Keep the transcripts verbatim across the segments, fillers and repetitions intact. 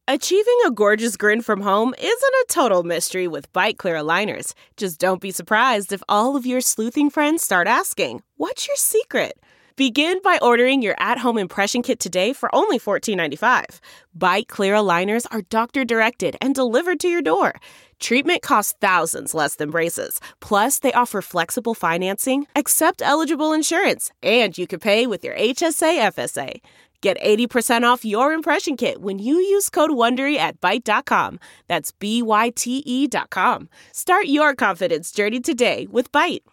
Achieving a gorgeous grin from home isn't a total mystery with Byte Clear aligners. Just don't be surprised if all of your sleuthing friends start asking, "What's your secret?" Begin by ordering your at-home impression kit today for only fourteen ninety-five. Byte Clear aligners are doctor-directed and delivered to your door. Treatment costs thousands less than braces. Plus, they offer flexible financing, accept eligible insurance, and you can pay with your H S A F S A. Get eighty percent off your impression kit when you use code WONDERY at byte dot com. That's B Y T E dot com. Start your confidence journey today with Byte.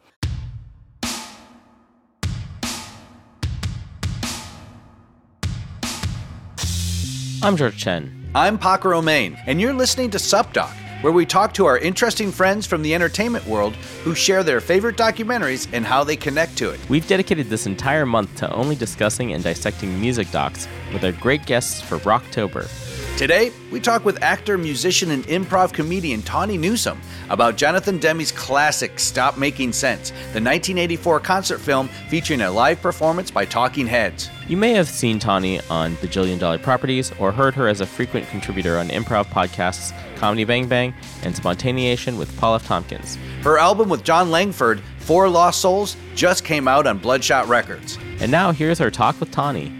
I'm George Chen. I'm Paco Romain, and you're listening to SupDoc, where we talk to our interesting friends from the entertainment world who share their favorite documentaries and how they connect to it. We've dedicated this entire month to only discussing and dissecting music docs with our great guests for Rocktober. Today, we talk with actor, musician, and improv comedian Tawny Newsome about Jonathan Demme's classic Stop Making Sense, the nineteen eighty-four concert film featuring a live performance by Talking Heads. You may have seen Tawny on Bajillion Dollar Properties or heard her as a frequent contributor on improv podcasts Comedy Bang Bang and Spontaneation with Paul F. Tompkins. Her album with John Langford, Four Lost Souls, just came out on Bloodshot Records. And now here's our talk with Tawny.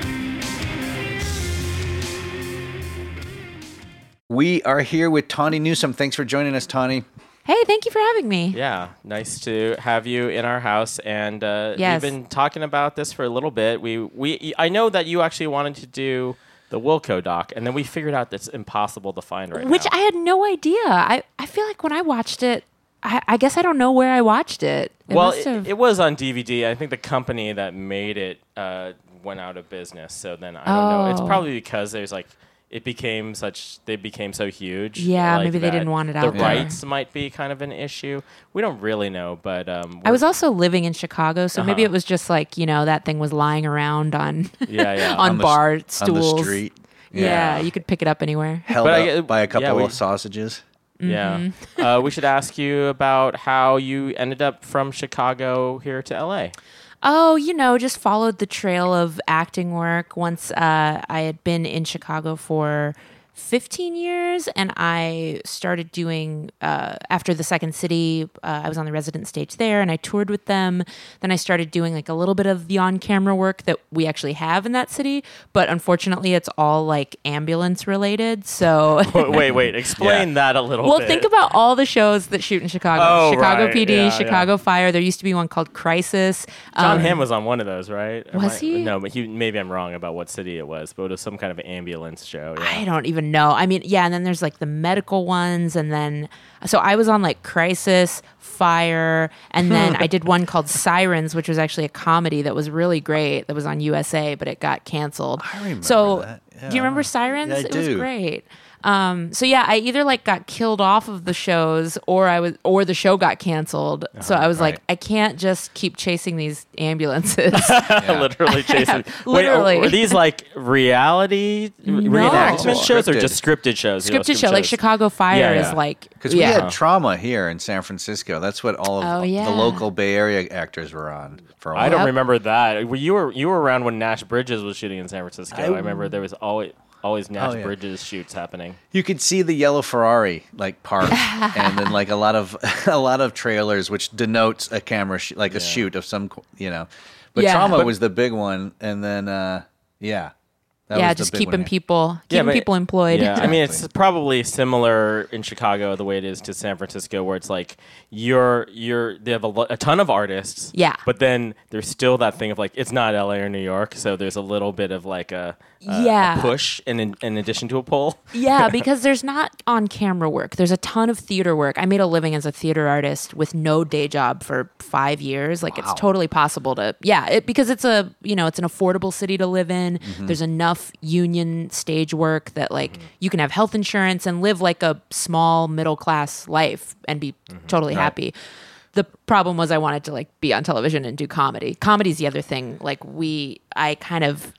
We are here with Tawny Newsome. Thanks for joining us, Tawny. Hey, thank you for having me. Yeah, nice to have you in our house. And uh, yes. we've been talking about this for a little bit. We we I know that you actually wanted to do the Wilco doc, and then we figured out that's impossible to find right Which now. I had no idea. I, I feel like when I watched it, I, I guess I don't know where I watched it. It well, must it, have... it was on D V D. I think the company that made it uh, went out of business. So then I don't oh. know. It's probably because there's like it became such they became so huge. Yeah, like maybe they that didn't want it the out The there. rights might be kind of an issue. We don't really know, but um, I was also living in Chicago, so Uh-huh. maybe it was just like, you know, that thing was lying around on yeah, yeah. on, On the bar s- stools. On the street. Yeah. you could pick it up anywhere. Held But I up get- by a couple yeah, we- of sausages. Yeah. Mm-hmm. uh, we should ask you about how you ended up from Chicago here to L A. Oh, you know, just followed the trail of acting work. Once uh, I had been in Chicago for fifteen years, and I started doing, uh, after the Second City, uh, I was on the resident stage there, and I toured with them. Then I started doing like a little bit of the on-camera work that we actually have in that city, but unfortunately it's all like ambulance related, so... wait, wait, explain Yeah. that a little Well, bit. think about all the shows that shoot in Chicago. Oh, Chicago right. P D, Yeah, Chicago Fire. There used to be one called Crisis. John Um, Hamm was on one of those, right? Am Was I- he? No, but he maybe I'm wrong about what city it was, but it was some kind of ambulance show. Yeah. I don't even know. I mean, yeah, and then there's like the medical ones, and then so I was on like Crisis, Fire, and then I did one called Sirens, which was actually a comedy that was really great. That was on U S A, but it got canceled. I remember so, that. do you remember Sirens? Yeah, I it was do. great. Um, so yeah, I either like got killed off of the shows, or I was, or the show got canceled. so I was like, right. I can't just keep chasing these ambulances. Literally chasing. Literally. Wait, are, are these like reality reenactment shows or Scripted. just scripted shows? You know, Scripted show, like shows? Chicago Fire Yeah, yeah. is like, Because we yeah. had Trauma here in San Francisco. That's what all of Oh, yeah. the local Bay Area actors were on for a while. I don't Yep. remember that. Well, You were you were around when Nash Bridges was shooting in San Francisco. I, I- remember there was always always Nash Oh, yeah. Bridges shoots happening. You could see the yellow Ferrari like parked, and then like a lot of a lot of trailers, which denotes a camera, sh- like a shoot of some, you know. But Yeah. Trauma But- was the big one, and then uh, yeah, that yeah, was the just big keeping one. people, Yeah, keeping but- people employed. Yeah, I mean it's probably similar in Chicago the way it is to San Francisco, where it's like you're you're they have a, lo- a ton of artists. Yeah. but then there's still that thing of like it's not L A or New York, so there's a little bit of like a, a, Yeah. a push in, in in addition to a pull. Yeah, because there's not on camera work. There's a ton of theater work. I made a living as a theater artist with no day job for five years. Like it's totally possible to, yeah, it, because it's a, you know, it's an affordable city to live in. There's enough union stage work that like you can have health insurance and live like a small middle class life and be totally happy. The problem was I wanted to like be on television and do comedy. Comedy's the other thing. Like we, I kind of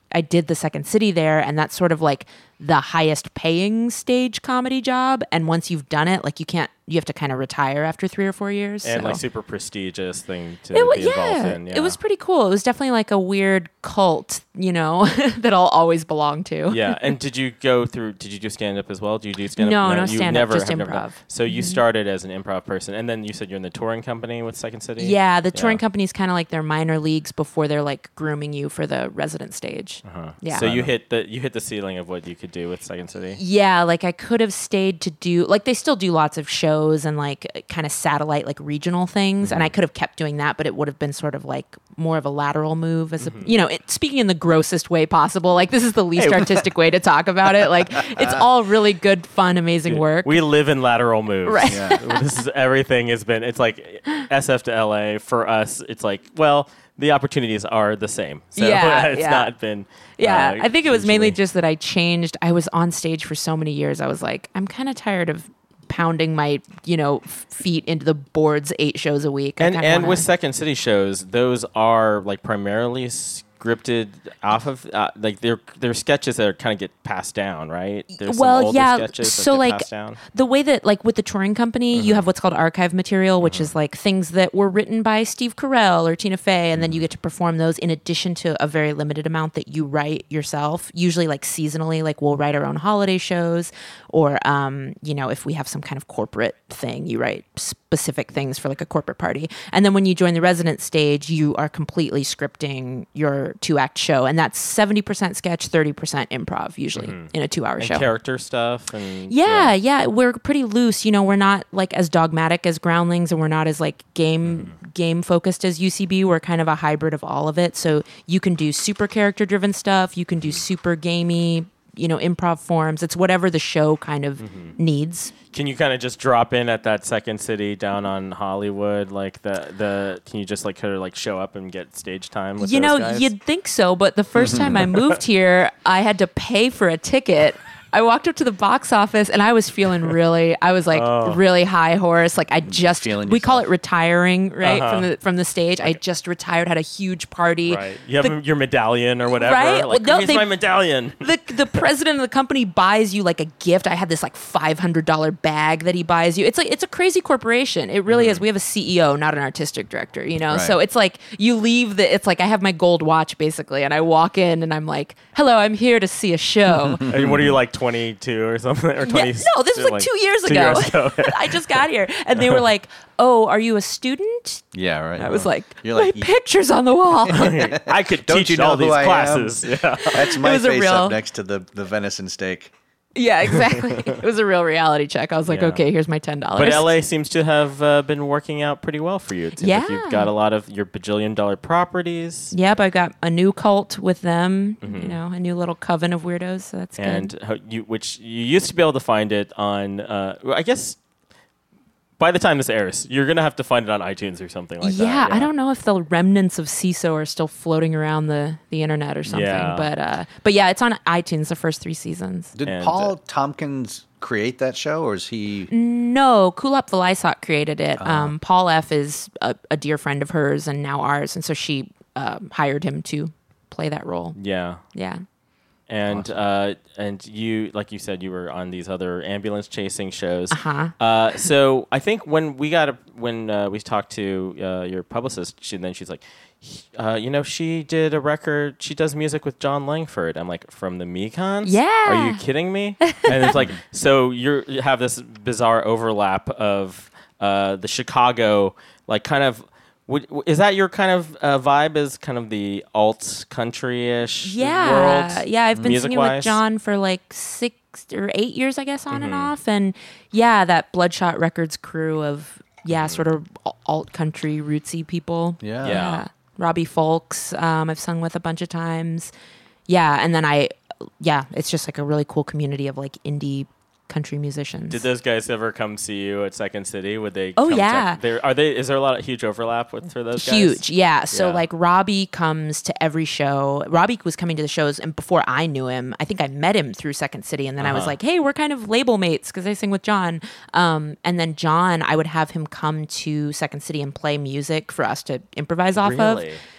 I did the Second City there, and that's sort of like the highest paying stage comedy job. And once you've done it, like you can't, you have to kind of retire after three or four years. And so. like super prestigious thing to It wa- be involved yeah, in. Yeah, it was pretty cool. It was definitely like a weird cult, you know, that I'll always belong to. Yeah, and did you go through? Did you do stand up as well? Do you do stand up? No, no you stand-up, never just have never improv. done- So you started as an improv person, and then you said you're in the touring company with Second City. Yeah, the touring Yeah. company is kind of like their minor leagues before they're like grooming you for the resident stage. Uh-huh. Yeah. So you hit the you hit the ceiling of what you could do with Second City. Yeah, like I could have stayed to do like they still do lots of shows and like kind of satellite like regional things, and I could have kept doing that, but it would have been sort of like more of a lateral move as a you know it, speaking in the grossest way possible. Like this is the least artistic way to talk about it. Like it's all really good, fun, amazing work. We live in lateral moves. Right. Yeah. This is everything has been. It's like S F to L A for us. It's like well, the opportunities are the same. So Yeah, it's yeah. not been. Yeah, uh, I think it was mainly hugely- just that I changed. I was on stage for so many years. I was like, I'm kind of tired of pounding my, you know, f- feet into the boards eight shows a week. I And kinda and wanna- with Second City shows, those are like primarily scripted off of uh, like they're they're sketches that are kind of get passed down, right? There's some well, older yeah. sketches that So get like passed down. the way that like with the touring company, you have what's called archive material, which is like things that were written by Steve Carell or Tina Fey, and then you get to perform those in addition to a very limited amount that you write yourself. Usually like seasonally, like we'll write our own holiday shows, or um, you know, if we have some kind of corporate thing, you write specific things for like a corporate party. And then when you join the resident stage, you are completely scripting your two act show, and that's seventy percent sketch, thirty percent improv usually in a two hour And show. character stuff and Yeah, yeah, we're pretty loose. You know, we're not like as dogmatic as Groundlings, and we're not as like game game focused as U C B. We're kind of a hybrid of all of it. So you can do super character driven stuff. You can do super gamey, you know, improv forms. It's whatever the show kind of needs. Can you kind of just drop in at that Second City down on Hollywood, like the the? Can you just like kind of like show up and get stage time with You those know, guys? you'd think so, but the first time I moved here, I had to pay for a ticket. I walked up to the box office and I was feeling really, I was like Oh. really high horse. Like I just, Feeling we call it yourself. retiring, right? Uh-huh. From the from the stage. I just retired, had a huge party. Right. You have The- your medallion or whatever. Right? Like, Well, no, here's they- my medallion. The the president of the company buys you like a gift. I had this like five hundred dollar bag that he buys you. It's like it's a crazy corporation. It really is. We have a C E O, not an artistic director, you know. Right. So it's like you leave the it's like I have my gold watch basically, and I walk in and I'm like, "Hello, I'm here to see a show." And what are you like, twenty-two or something, or twenty? Yeah, no, this was like, two years two ago. years ago. I just got here, and they were like, "Oh, are you a student?" Yeah, right. I was like, You're "My like, "You- picture's on the wall." I could Don't teach you know all who these I am? classes. Yeah. That's my was a face real- up next to the, the venison steak. Yeah, exactly. It was a real reality check. I was like, Yeah. "Okay, here's my ten dollars." But L A seems to have uh, been working out pretty well for you. It seems like Yeah. you've got a lot of your bajillion dollar properties. Yep, I got a new cult with them. You know, a new little coven of weirdos. So that's And good. how you, which you used to be able to find it on, uh, well, I guess by the time this airs, you're going to have to find it on iTunes or something like yeah, that. I don't know if the remnants of C I S O are still floating around the, the internet or something. Yeah. But uh, but yeah, it's on iTunes. The first three seasons. Did And, Paul uh, Tompkins create that show, or is he? No, Kulap Vilaysack created it. Uh-huh. Um, Paul F is a, a dear friend of hers and now ours, and so she um, hired him to play that role. Yeah. Yeah. And uh, and you, like you said, you were on these other ambulance chasing shows. Uh-huh. Uh, so I think when we got a, when uh, we talked to uh, your publicist, she then she's like, uh, you know, she did a record. She does music with John Langford. I'm like, from the Mekons? Yeah. Are you kidding me? And it's like, so you're, you have this bizarre overlap of uh, the Chicago, like kind of. Would, is that your kind of uh, vibe? Is kind of the alt country-ish Yeah, world? yeah. I've been singing with music-wise? John for like six or eight years, I guess, on Mm-hmm. and off. And yeah, that Bloodshot Records crew of yeah, sort of alt country rootsy people. Yeah. Yeah. Robbie Folks, um, I've sung with a bunch of times. Yeah, and then I, yeah, it's just like a really cool community of like indie country musicians. Did those guys ever come see you at Second City? Would they? Oh, come yeah. check- there- Are they? Is there a lot of huge overlap with for those guys? Huge, yeah. So Yeah. like Robbie comes to every show. Robbie was coming to the shows, and before I knew him, I think I met him through Second City, and then I was Uh-huh. like, "Hey, we're kind of label mates because I sing with John." Um, and then John, I would have him come to Second City and play music for us to improvise off Really? of.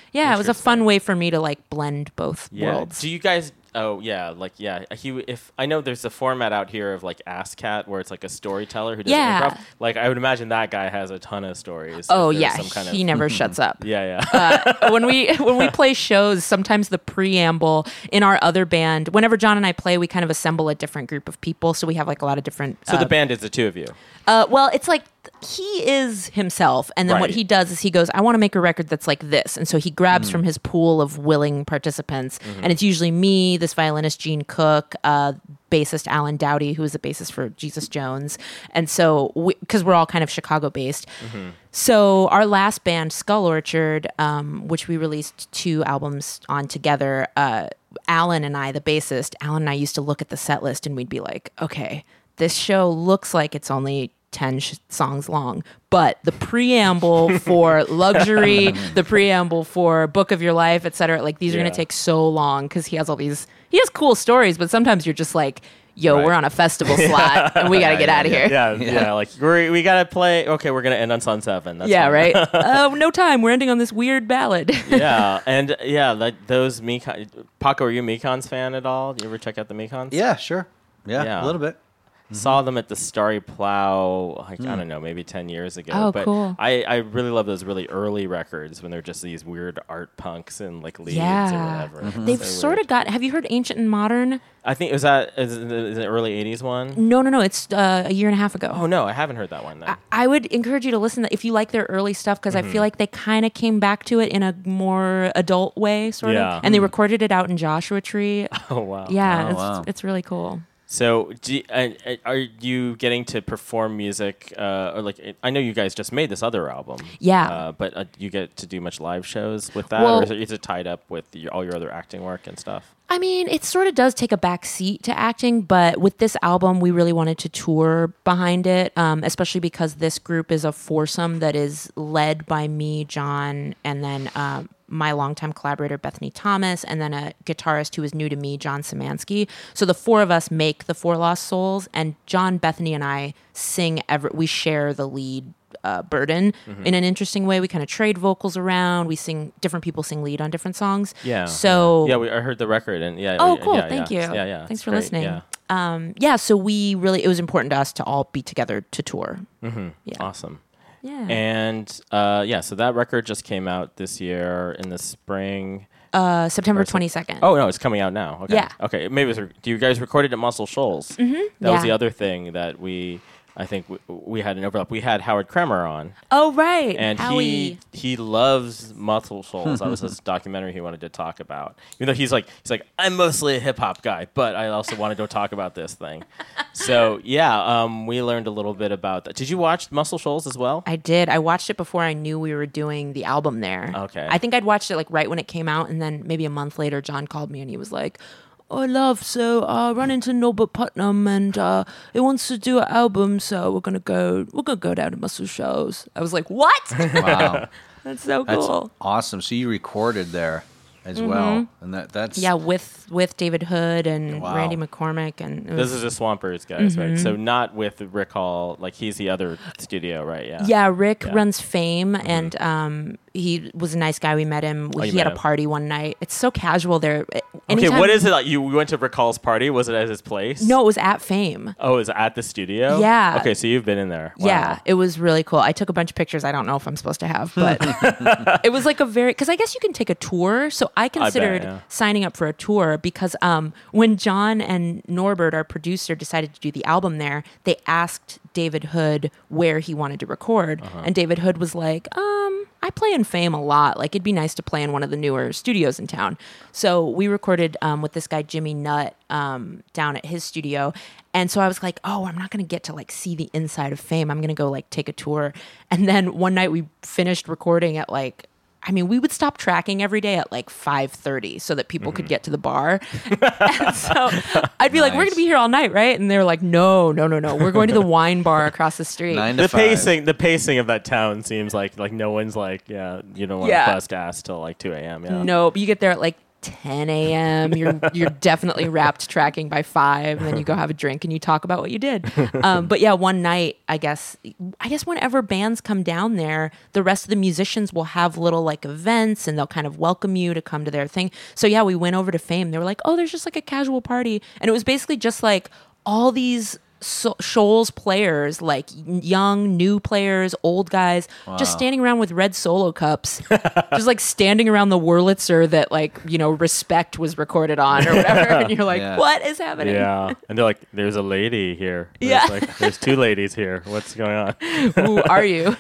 Yeah, it was a fun way for me to like blend both Yeah. worlds. Do you guys? Oh yeah, like yeah. He if I know there's a format out here of like AskCat where it's like a storyteller who does Yeah. improv. Like I would imagine that guy has a ton of stories. Oh if there's yeah, some kind he of, never shuts up. Yeah, yeah. uh, when we when we play shows, sometimes the preamble in our other band, whenever John and I play, we kind of assemble a different group of people, so we have like a lot of different. so uh, the band is the two of you. Uh, well, it's like he is himself, and then what Right. he does is he goes, "I want to make a record that's like this," and so he grabs Mm. from his pool of willing participants, Mm-hmm. and it's usually me, this violinist Gene Cook, uh, bassist Alan Dowdy, who is the bassist for Jesus Jones, and so because we, we're all kind of Chicago based. Mm-hmm. So our last band, Skull Orchard, um, which we released two albums on together. Uh, Alan and I, the bassist, Alan and I used to look at the set list and we'd be like, okay, this show looks like it's only ten sh- songs long, but the preamble for Luxury, the preamble for Book of Your Life, et cetera, like these are Yeah. going to take so long because he has all these, he has cool stories, but sometimes you're just like, yo, Right. we're on a festival slot and we got to get out of here. Yeah, yeah. Like we we gotta play. Okay, we're gonna end on Sun Seven. That's Yeah, fine. right? uh, no time. We're ending on this weird ballad. Yeah, and yeah, like those Mekon. Paco, are you a Mekons fan at all? Do you ever check out the Mekons? Yeah, sure. Yeah, Yeah. a little bit. Saw them at the Starry Plow, like I don't know, maybe ten years ago. Oh, but cool. I, I really love those really early records when they're just these weird art punks and like leads or Yeah. whatever. They've So sort weird. of got, have you heard Ancient and Modern? I think is that is it is it early eighties one? No, no, no. It's uh, a year and a half ago. Oh no, I haven't heard that one. Then. I, I would encourage you to listen to, if you like their early stuff, because Mm-hmm. I feel like they kind of came back to it in a more adult way, sort Yeah. of. And they recorded it out in Joshua Tree. Oh wow. Yeah, Oh, it's, wow. it's really cool. So, do you, uh, uh, are you getting to perform music, uh, or like? I know you guys just made this other album. Yeah. Uh, but uh, you get to do much live shows with that, Well- or is it, is it tied up with your, all your other acting work and stuff? I mean, it sort of does take a back seat to acting, but with this album, we really wanted to tour behind it, um, especially because this group is a foursome that is led by me, John, and then um, my longtime collaborator, Bethany Thomas, and then a guitarist who is new to me, John Szymanski. So the four of us make the Four Lost Souls, and John, Bethany, and I sing, every, we share the lead Uh, burden Mm-hmm. in an interesting way. We kind of trade vocals around. We sing, different people sing lead on different songs. Yeah. So yeah, we, I heard the record, and yeah. Oh, we- cool. yeah, Thank yeah. you. Yeah, yeah. Thanks it's for great, listening. Yeah. Um, yeah, so we really, it was important to us to all be together to tour. Mm-hmm. Yeah. Awesome. Yeah. And uh, yeah, so that record just came out this year in the spring. uh, September or so- twenty-second. Oh no, it's coming out now. Okay. Yeah. Okay. Maybe it was, do you guys record it at Muscle Shoals? Mm-hmm. That was Yeah. the other thing that we. I think we, we had an overlap. We had Howard Kremer on, Oh, right. and Howie. he he loves Muscle Shoals. That was his documentary he wanted to talk about. Even though he's like he's like I'm mostly a hip hop guy, but I also want to go talk about this thing. So yeah, um, we learned a little bit about that. Did you watch Muscle Shoals as well? I did. I watched it before I knew we were doing the album there. Okay. I think I'd watched it like right when it came out, and then maybe a month later, John called me and he was like, "Oh, love, so I uh, run into Norbert Putnam and uh, he wants to do an album, so we're gonna go. We're gonna go down to Muscle Shoals." I was like, "What? Wow. That's so That's cool." awesome. So you recorded there as well. And that that's Yeah, with with David Hood and Wow. Randy McCormick, and it This was- is the Swampers guys, right? Mm-hmm. So not with Rick Hall. Like he's the other studio, right? Yeah. yeah. Rick Yeah. runs Fame, and um, he was a nice guy. We met him. Oh, you he had met a him. party one night. It's so casual there. Okay, Anytime- what is it like? You went to Rick Hall's party? Was it at his place? No, it was at Fame. Oh, is it at the studio? Yeah. Okay, so you've been in there. Wow. Yeah, it was really cool. I took a bunch of pictures. I don't know if I'm supposed to have, but it was like a very, because I guess you can take a tour. So I considered yeah. signing up for a tour because um, when John and Norbert, our producer, decided to do the album there, they asked David Hood where he wanted to record. Uh-huh. And David Hood was like, um, I play in Fame a lot. Like, it'd be nice to play in one of the newer studios in town. So we recorded um, with this guy, Jimmy Nutt, um, down at his studio. And so I was like, oh, I'm not going to get to like see the inside of Fame. I'm going to go like take a tour. And then one night we finished recording at like, I mean, we would stop tracking every day at like five thirty so that people could get to the bar. And so I'd be like, we're going Nice. to be here all night, right? And they were like, no, no, no, no. We're going to the wine bar across the street. nine to The five. pacing, the pacing of that town seems like like no one's like yeah, you don't want to Yeah. bust ass till like two a.m. Yeah. No, but you get there at like ten a.m. You're you're definitely wrapped tracking by five, and then you go have a drink and you talk about what you did. Um, but yeah, one night, I guess, I guess whenever bands come down there, the rest of the musicians will have little like events, and they'll kind of welcome you to come to their thing. So yeah, we went over to Fame. They were like, "Oh, there's just like a casual party," and it was basically just like all these So- Shoals players, like young, new players, old guys, wow. just standing around with red Solo cups, just like standing around the Wurlitzer that like, you know, Respect was recorded on or whatever. And you're like, yeah. what is happening? Yeah. And they're like, there's a lady here. There's yeah. Like, there's two ladies here. What's going on? Who are you?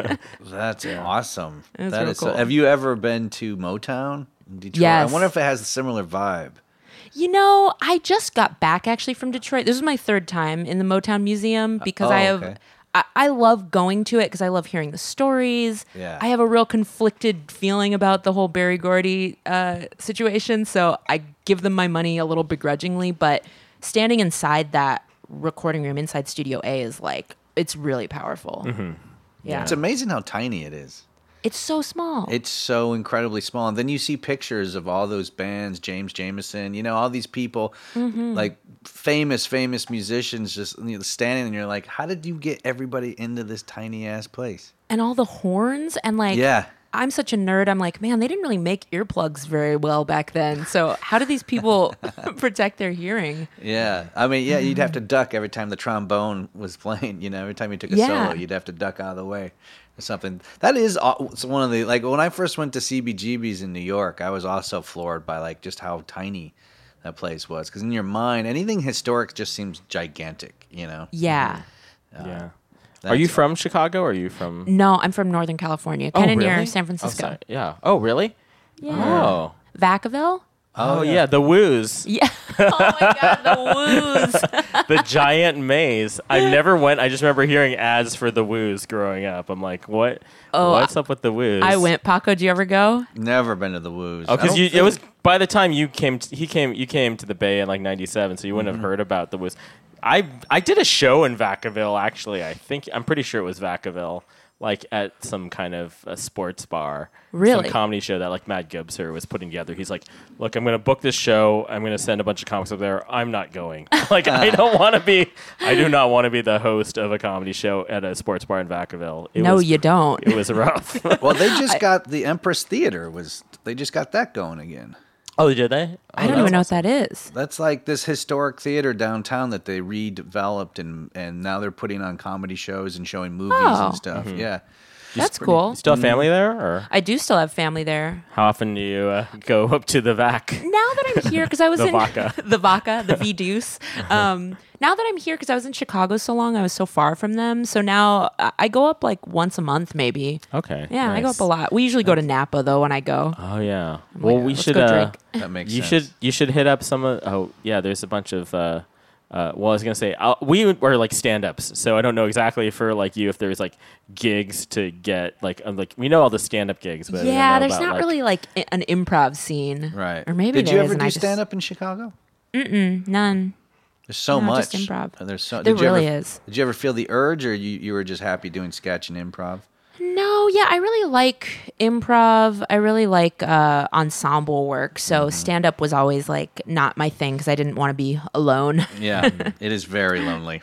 That's yeah. awesome. That's that real is cool. So, have you ever been to Motown in Detroit? Yes. I wonder if it has a similar vibe. You know, I just got back actually from Detroit. This was my third time in the Motown Museum because oh, I have, okay. I, I love going to it because I love hearing the stories. Yeah. I have a real conflicted feeling about the whole Berry Gordy uh, situation, so I give them my money a little begrudgingly. But standing inside that recording room, inside Studio A, is like, it's really powerful. Mm-hmm. Yeah. It's amazing how tiny it is. It's so small. It's so incredibly small. And then you see pictures of all those bands, James Jamerson, you know, all these people, mm-hmm. like famous, famous musicians just you know, standing, and you're like, how did you get everybody into this tiny ass place? And all the horns and like, yeah. I'm such a nerd. I'm like, man, they didn't really make earplugs very well back then. So how do these people protect their hearing? Yeah. I mean, yeah, you'd have to duck every time the trombone was playing, you know, every time you took a yeah. solo, you'd have to duck out of the way. Something that is one of the like when I first went to C B G B's in New York, I was also floored by like just how tiny that place was, because in your mind anything historic just seems gigantic, you know. Yeah. Uh, yeah. Are you from Chicago? Or are you from? No, I'm from Northern California, kind of oh, really? near San Francisco. Oh, yeah. Oh, really? Yeah. Oh. Vacaville. Oh, oh yeah. yeah, the Woos. Yeah. Oh my God, the Woos. The giant maze. I never went. I just remember hearing ads for the Woos growing up. I'm like, what? Oh, what's up with the Woos? I went. Paco, did you ever go? Never been to the Woos. Oh, because it was by the time you came. To, he came. You came to the Bay in like ninety-seven, so you wouldn't mm-hmm. have heard about the Woos. I I did a show in Vacaville. Actually, I think I'm pretty sure it was Vacaville. Like at some kind of a sports bar. Really? Some comedy show that like Matt Gibser was putting together. He's like, look, I'm going to book this show. I'm going to send a bunch of comics up there. I'm not going. Like, I don't want to be, I do not want to be the host of a comedy show at a sports bar in Vacaville. It no, was, you don't. It was rough. Well, they just I, got the Empress Theater was, they just got that going again. Oh, did they? I don't oh, even know awesome. What that is. That's like this historic theater downtown that they redeveloped, and, and now they're putting on comedy shows and showing movies oh. and stuff. Mm-hmm. Yeah. That's pretty, cool. You still have family there? Or? I do still have family there. How often do you uh, go up to the Vac? Now that I'm here, because I was the in Vaca. the Vaca, the V-Deuce. Um, now that I'm here, because I was in Chicago so long, I was so far from them. So now I go up like once a month, maybe. Okay. Yeah, nice. I go up a lot. We usually go to Napa though when I go. Oh yeah. I'm well, like, we let's should. Go Uh, drink. That makes you sense. should. You should hit up some of. Oh yeah, there's a bunch of. Uh, Uh, well, I was gonna say I'll, we were like stand-ups, so I don't know exactly for like you if there's like gigs to get like um, like we know all the stand-up gigs, but yeah, there's about, not like, really like an improv scene, right? Or maybe did there you is, ever and do I just- stand-up in Chicago? Mm-mm, none. There's so No, much. just improv. There's so. There did you really ever, is. Did you ever feel the urge, or you you were just happy doing sketch and improv? No, yeah, I really like improv. I really like uh, ensemble work. So Mm-hmm. stand up was always like not my thing because I didn't want to be alone. Yeah, it is very lonely.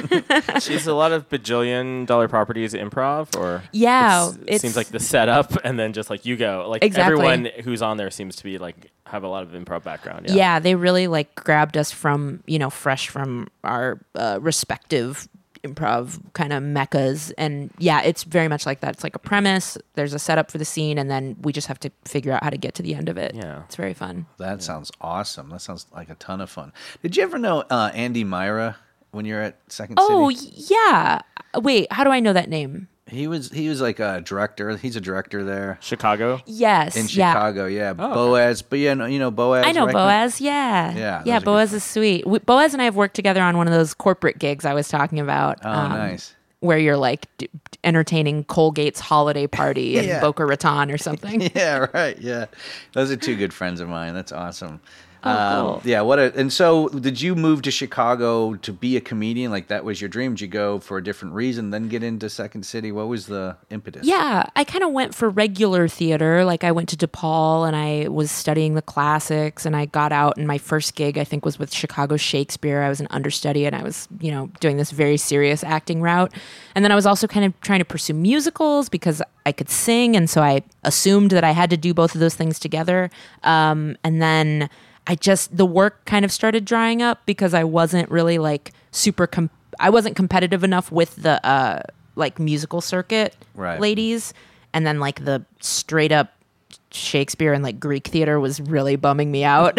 Is a lot of bajillion dollar properties improv, or Yeah, it's, it it's- seems like the setup and then just like you go like Exactly. everyone who's on there seems to be like have a lot of improv background. Yeah, Yeah, they really like grabbed us from, you know, fresh from our uh, respective improv kind of meccas. And yeah, it's very much like that. It's like a premise, there's a setup for the scene, and then we just have to figure out how to get to the end of it. Yeah. It's very fun. That sounds awesome. That sounds like a ton of fun. Did you ever know uh, Andy Myra when you were at Second Oh, City? yeah. Wait, how do I know that name? He was he was like a director. He's a director there Chicago. Yes. in yeah. Chicago. Yeah, Oh, okay. Boaz. But yeah, no, you know Boaz. I know right? Boaz, yeah. Yeah, Yeah, those are Boaz good is sweet. We, Boaz and I have worked together on one of those corporate gigs I was talking about. Oh, um, nice. Where you're like d- entertaining Colgate's holiday party in Yeah. Boca Raton or something. Yeah, right. Yeah, those are two good friends of mine. That's awesome. Um, cool. Yeah, what a, and so did you move to Chicago to be a comedian? Like that was your dream? Did you go for a different reason, then get into Second City? What was the impetus? Yeah, I kind of went for regular theater. Like I went to DePaul and I was studying the classics, and I got out, and my first gig I think was with Chicago Shakespeare. I was an understudy and I was, you know, doing this very serious acting route. And then I was also kind of trying to pursue musicals because I could sing, and so I assumed that I had to do both of those things together. Um, and then I just, the work kind of started drying up because I wasn't really like super, com- I wasn't competitive enough with the uh, like musical circuit Right. ladies. And then like the straight up Shakespeare and like Greek theater was really bumming me out.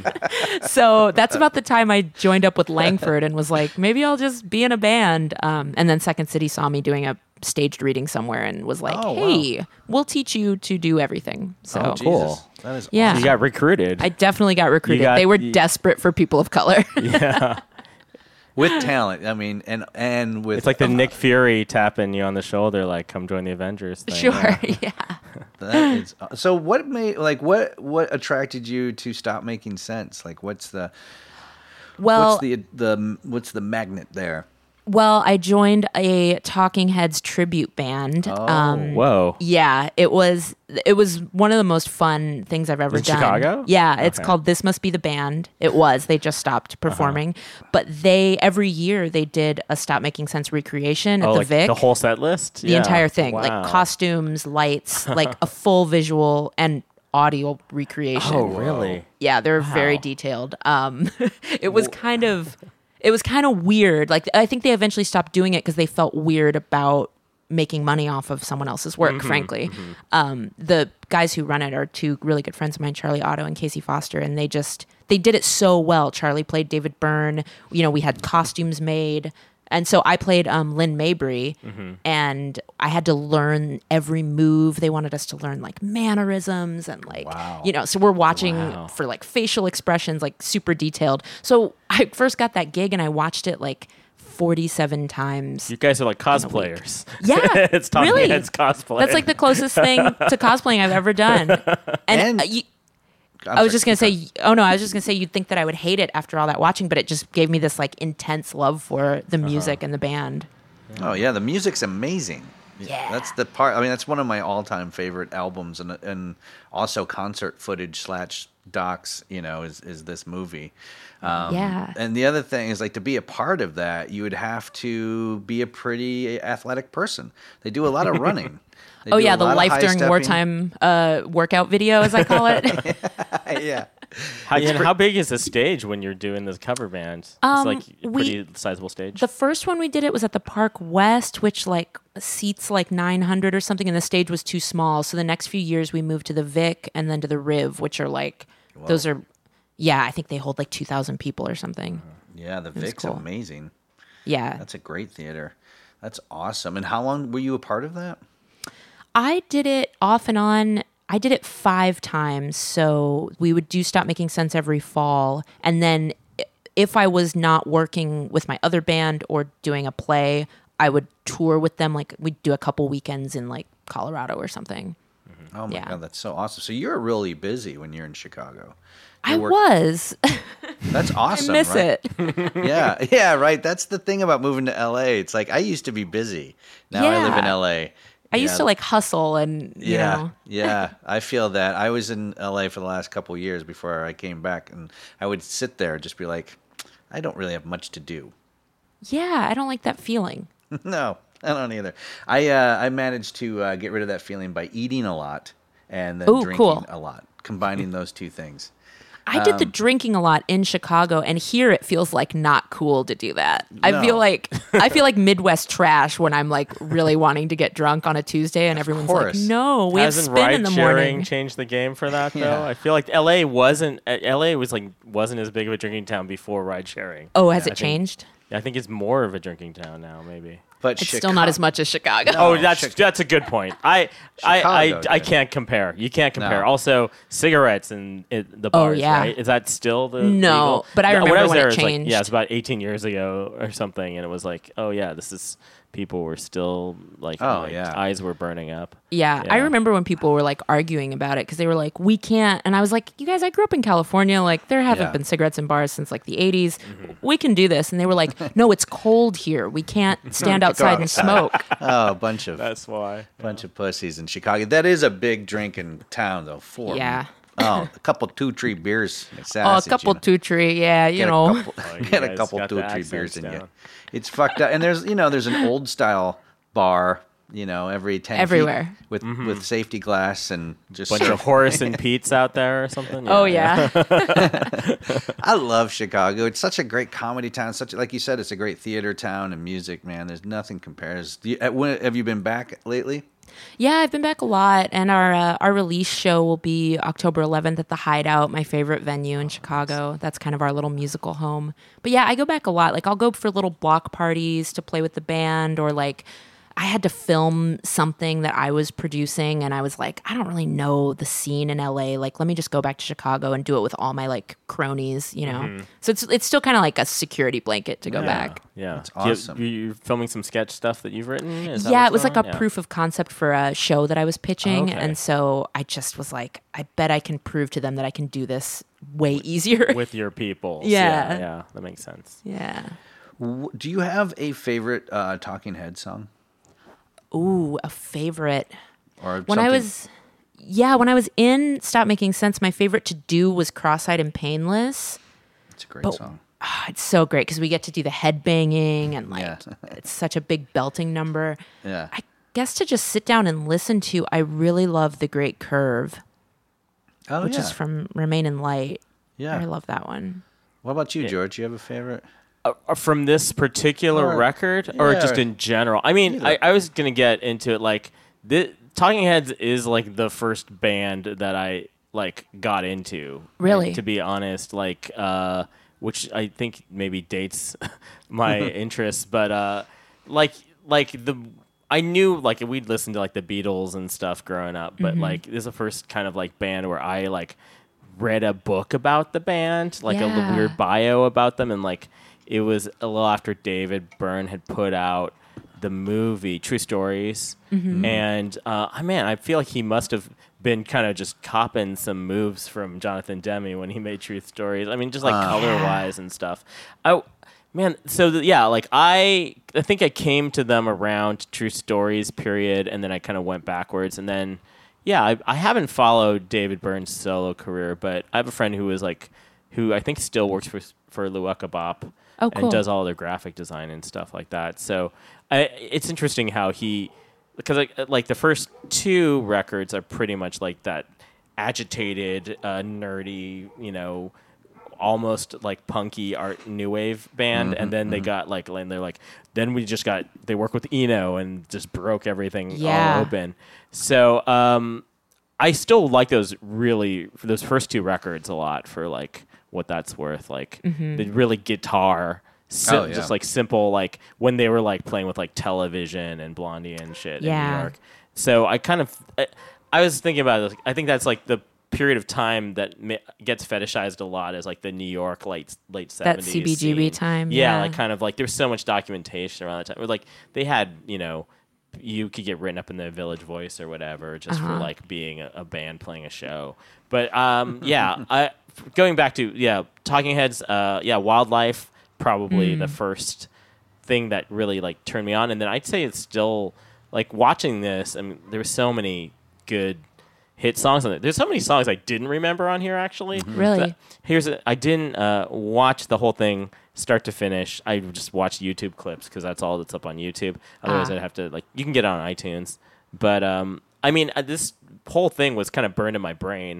So that's about the time I joined up with Langford and was like, maybe I'll just be in a band. Um, and then Second City saw me doing a staged reading somewhere and was like, Oh, wow. hey, we'll teach you to do everything. So Oh, cool. Jesus. That is Yeah. awesome. You got recruited. I definitely got recruited. got- they were you- desperate for people of color. yeah. With talent. I mean, and and with It's like the Nick Fury tapping you on the shoulder, like, come join the Avengers thing. Sure. Yeah. Yeah. That is, so what made like what what attracted you to Stop Making Sense? Like what's the Well, what's the the what's the magnet there? well, I joined a Talking Heads tribute band. Oh. Um, Whoa. Yeah, it was it was one of the most fun things I've ever In done. Chicago? Yeah, it's Okay. called This Must Be the Band. It was. They just stopped performing. But they every year they did a Stop Making Sense recreation at Oh, the like Vic. the whole set list? the entire thing. Wow. Like costumes, lights, like a full visual and audio recreation. Oh, really? Yeah, they're very Wow. detailed. Um, it was kind of, it was kind of weird. Like I think they eventually stopped doing it because they felt weird about making money off of someone else's work. Mm-hmm, Frankly, um, the guys who run it are two really good friends of mine, Charlie Otto and Casey Foster, and they just they did it so well. Charlie played David Byrne. You know, we had costumes made. And so I played um, Lynn Mabry, Mm-hmm. and I had to learn every move. They wanted us to learn like mannerisms and like, Wow. you know, so we're watching Wow. for like facial expressions, like super detailed. So I first got that gig and I watched it like forty-seven times. You guys are like cosplayers. Yeah, it's Talking really. Heads cosplay. That's like the closest thing to cosplaying I've ever done. And, And- uh, you, I'm I was sorry, just gonna keep say, oh no, I was just gonna say you'd think that I would hate it after all that watching, but it just gave me this like intense love for the music and the band. going. Oh yeah, the music's amazing. Yeah. That's the part. I mean, that's one of my all-time favorite albums, and and also concert footage slash docs. You know, is is this movie? Um, Yeah. And the other thing is like to be a part of that, you would have to be a pretty athletic person. They do a lot of running. They Oh do yeah, a the lot of life during high-stepping. wartime uh, workout video, as I call it. Yeah. How, and how big is the stage when you're doing this cover band? Um, it's like a we- pretty sizable stage. The first one we did it was at the Park West, which like seats like nine hundred or something, and the stage was too small. So the next few years we moved to the Vic and then to the Riv, which are like those are, yeah, I think they hold like two thousand people or something. Yeah, the was Vic's cool. amazing. Yeah, That's a great theater. That's awesome. And how long were you a part of that? I did it off and on. I did it five times. So we would do Stop Making Sense every fall. And then i- if I was not working with my other band or doing a play, I would tour with them. Like we'd do a couple weekends in like Colorado or something. Oh my Yeah. god, that's so awesome. So you're really busy when you're in Chicago. I Your work- was. That's awesome. I miss right? it. Yeah, yeah, right. That's the thing about moving to L A. It's like I used to be busy. Now I live in Yeah. L A. I used Yeah. to like hustle and, you Yeah, know. yeah, I feel that. I was in L A for the last couple of years before I came back, and I would sit there and just be like, I don't really have much to do. Yeah, I don't like that feeling. No, I don't either. I uh, I managed to uh, get rid of that feeling by eating a lot and then Ooh, drinking cool. a lot, combining those two things. I did the Um, drinking a lot in Chicago, and here it feels like not cool to do that. I No. feel like I feel like Midwest trash when I'm like really wanting to get drunk on a Tuesday, and everyone's like, course. "No, we Hasn't have spin in the ride-sharing morning." changed the game for that though? Yeah. I feel like L A wasn't uh, L A was like wasn't as big of a drinking town before ride sharing. Oh, has I it think- changed? I think it's more of a drinking town now, maybe. But It's Chicago, still not as much as Chicago. Oh, No, that's Chic- that's a good point. I I, Chicago, I, I dude. can't compare. You can't compare. No. Also, cigarettes and it, the Oh, bars, yeah. right? Is that still the No, legal? but I No, remember when I was when there, it it was like, changed. yeah, it's about eighteen years ago or something, and it was like, oh yeah, this is people were still like, Oh, like, yeah. eyes were burning up. Yeah, I Yeah. remember when people were like arguing about it because they were like, "We can't," and I was like, "You guys, I grew up in California. Like, there haven't Yeah. been cigarettes in bars since like the eighties. We can do this." And they were like, "No, it's cold here. We can't stand outside and smoke." Oh, a bunch of That's why. bunch of pussies in Chicago. That is a big drinking town, though. Four. Yeah. Oh, a couple two tree beers. Oh, a Sausage, couple you know. two tree, yeah, you Get know. a couple, Oh, you get a guys couple got two the or three beers accents in you. down. It's fucked up. And there's you know there's an old style bar. You know, every ten feet Everywhere. with with safety glass and just. Bunch of Horace and Pete's out there or something. Oh yeah, I love Chicago. It's such a great comedy town. Such like you said, it's a great theater town and music. Man, there's nothing compares. Do you, uh, when, have you been back lately? yeah. I've been back a lot, and our uh, our release show will be October eleventh at the Hideout, my favorite venue in Chicago. That's kind of our little musical home. But yeah, I go back a lot. Like I'll go for little block parties to play with the band, or like. I had to film something that I was producing, and I was like, I don't really know the scene in L A. Like, let me just go back to Chicago and do it with all my like cronies, you know. So it's it's still kind of like a security blanket to go back. Yeah, That's Do you- awesome. you, you're filming some sketch stuff that you've written. Is that Yeah, what's it was like going a on? Yeah. proof of concept for a show that I was pitching, Okay. and so I just was like, I bet I can prove to them that I can do this way easier. with your people. Yeah. yeah, yeah, that makes sense. yeah. W- Do you have a favorite uh, Talking Head song? Ooh, a favorite. Or When I something- was, yeah, when I was in Stop Making Sense, my favorite to do was Cross-Eyed and Painless. It's a great but- song. Ah, it's so great because we get to do the head banging and like Yeah. it's such a big belting number. Yeah. I guess to just sit down and listen to, I really love The Great Curve, Oh, which yeah. is from Remain in Light. Yeah. I love that one. What about you, George? You have a favorite? Uh, uh, from this particular Or- record, or yeah, just or- in general? I mean, I, I was gonna get into it. Like, the Talking Heads is like the first band that I like got into. Really? to be honest, like, uh, which I think maybe dates my interests, but uh, like, like the. I knew like we'd listened to like the Beatles and stuff growing up, but like this is the first kind of like band where I like read a book about the band, like a Yeah. l- weird bio about them, and like it was a little after David Byrne had put out the movie True Stories, and uh, I man, I feel like he must have been kind of just copping some moves from Jonathan Demme when he made True Stories. I mean, just like color wise and stuff. I man, so the, yeah, like I, I think I came to them around True Stories period, and then I kind of went backwards, and then yeah, I, I haven't followed David Byrne's solo career, but I have a friend who is like, who I think still works for for Lueka Bop. Oh, cool. And does all their graphic design and stuff like that. So I, it's interesting how he, because like like the first two records are pretty much like that agitated, uh, nerdy, you know, almost like punky art new wave band, and then they got like and they're like then we just got they work with Eno and just broke everything Yeah. all open. So um, I still like those really for those first two records a lot for like what that's worth. Like Mm-hmm. the really guitar, si- Oh, yeah. just like simple like when they were like playing with like Television and Blondie and shit in Yeah. New York. So I kind of I, I was thinking about it. I think that's like the period of time that mi- gets fetishized a lot as like the New York late late That seventies C B G B scene. time, Yeah, yeah. like kind of like there's so much documentation around that time. Or, like they had, you know, you could get written up in the Village Voice or whatever just Uh-huh. for like being a, a band playing a show. But um, yeah, I going back to yeah, Talking Heads. Uh, yeah, Wildlife probably Mm. the first thing that really like turned me on, and then I'd say it's still like watching this. I mean, there were so many good hit songs on it. There's so many songs I didn't remember on here actually. Really? So here's a, I didn't uh, watch the whole thing start to finish. I just watched YouTube clips because that's all that's up on YouTube. Otherwise, Ah. I'd have to like you can get it on iTunes. But um, I mean, uh, this whole thing was kind of burned in my brain.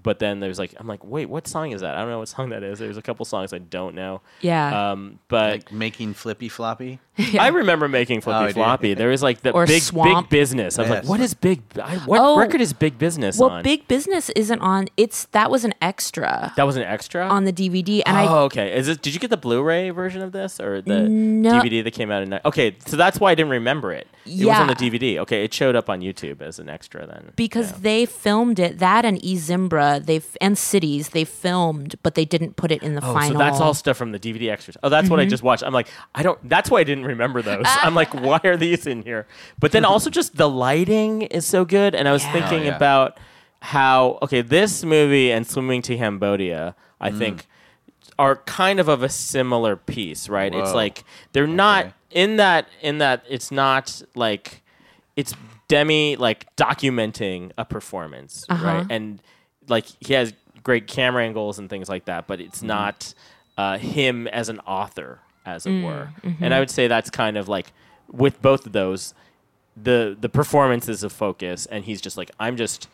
But then there's like, I'm like, wait, what song is that? I don't know what song that is. There's a couple songs I don't know. Yeah. Um, but Like making Flippy Floppy. I remember making Flippy Oh, dude. Floppy. There was like the Or big Swamp. big business. I was Yes. like, what is big? I, what Oh. record is Big Business well, on? Big Business isn't on. It's that was an extra that was an extra on the D V D, and oh, I okay. Is it? Did you get the Blu-ray version of this or the No. D V D that came out in? ni- Okay, so that's why I didn't remember it. It was on Yeah. the D V D. Okay, it showed up on YouTube as an extra then. because Yeah. they filmed it. That and Ezimbra, they f- and Cities, they filmed, but they didn't put it in the Oh, final. so that's all stuff from the D V D extras. Oh, that's what I just watched. I'm like, I don't. That's why I didn't remember those. I'm like, why are these in here? But then also just the lighting is so good, and I was Yeah. thinking Oh, yeah. about how okay, this movie and Swimming to Cambodia, I think, are kind of of a similar piece, right? It's Whoa. like they're not Okay. in that in that it's not like it's Demi like documenting a performance, Uh-huh. right? And like he has great camera angles and things like that, but it's not uh, him as an author, as it were. And I would say that's kind of like with both of those, the the performance is a focus, and he's just like, I'm just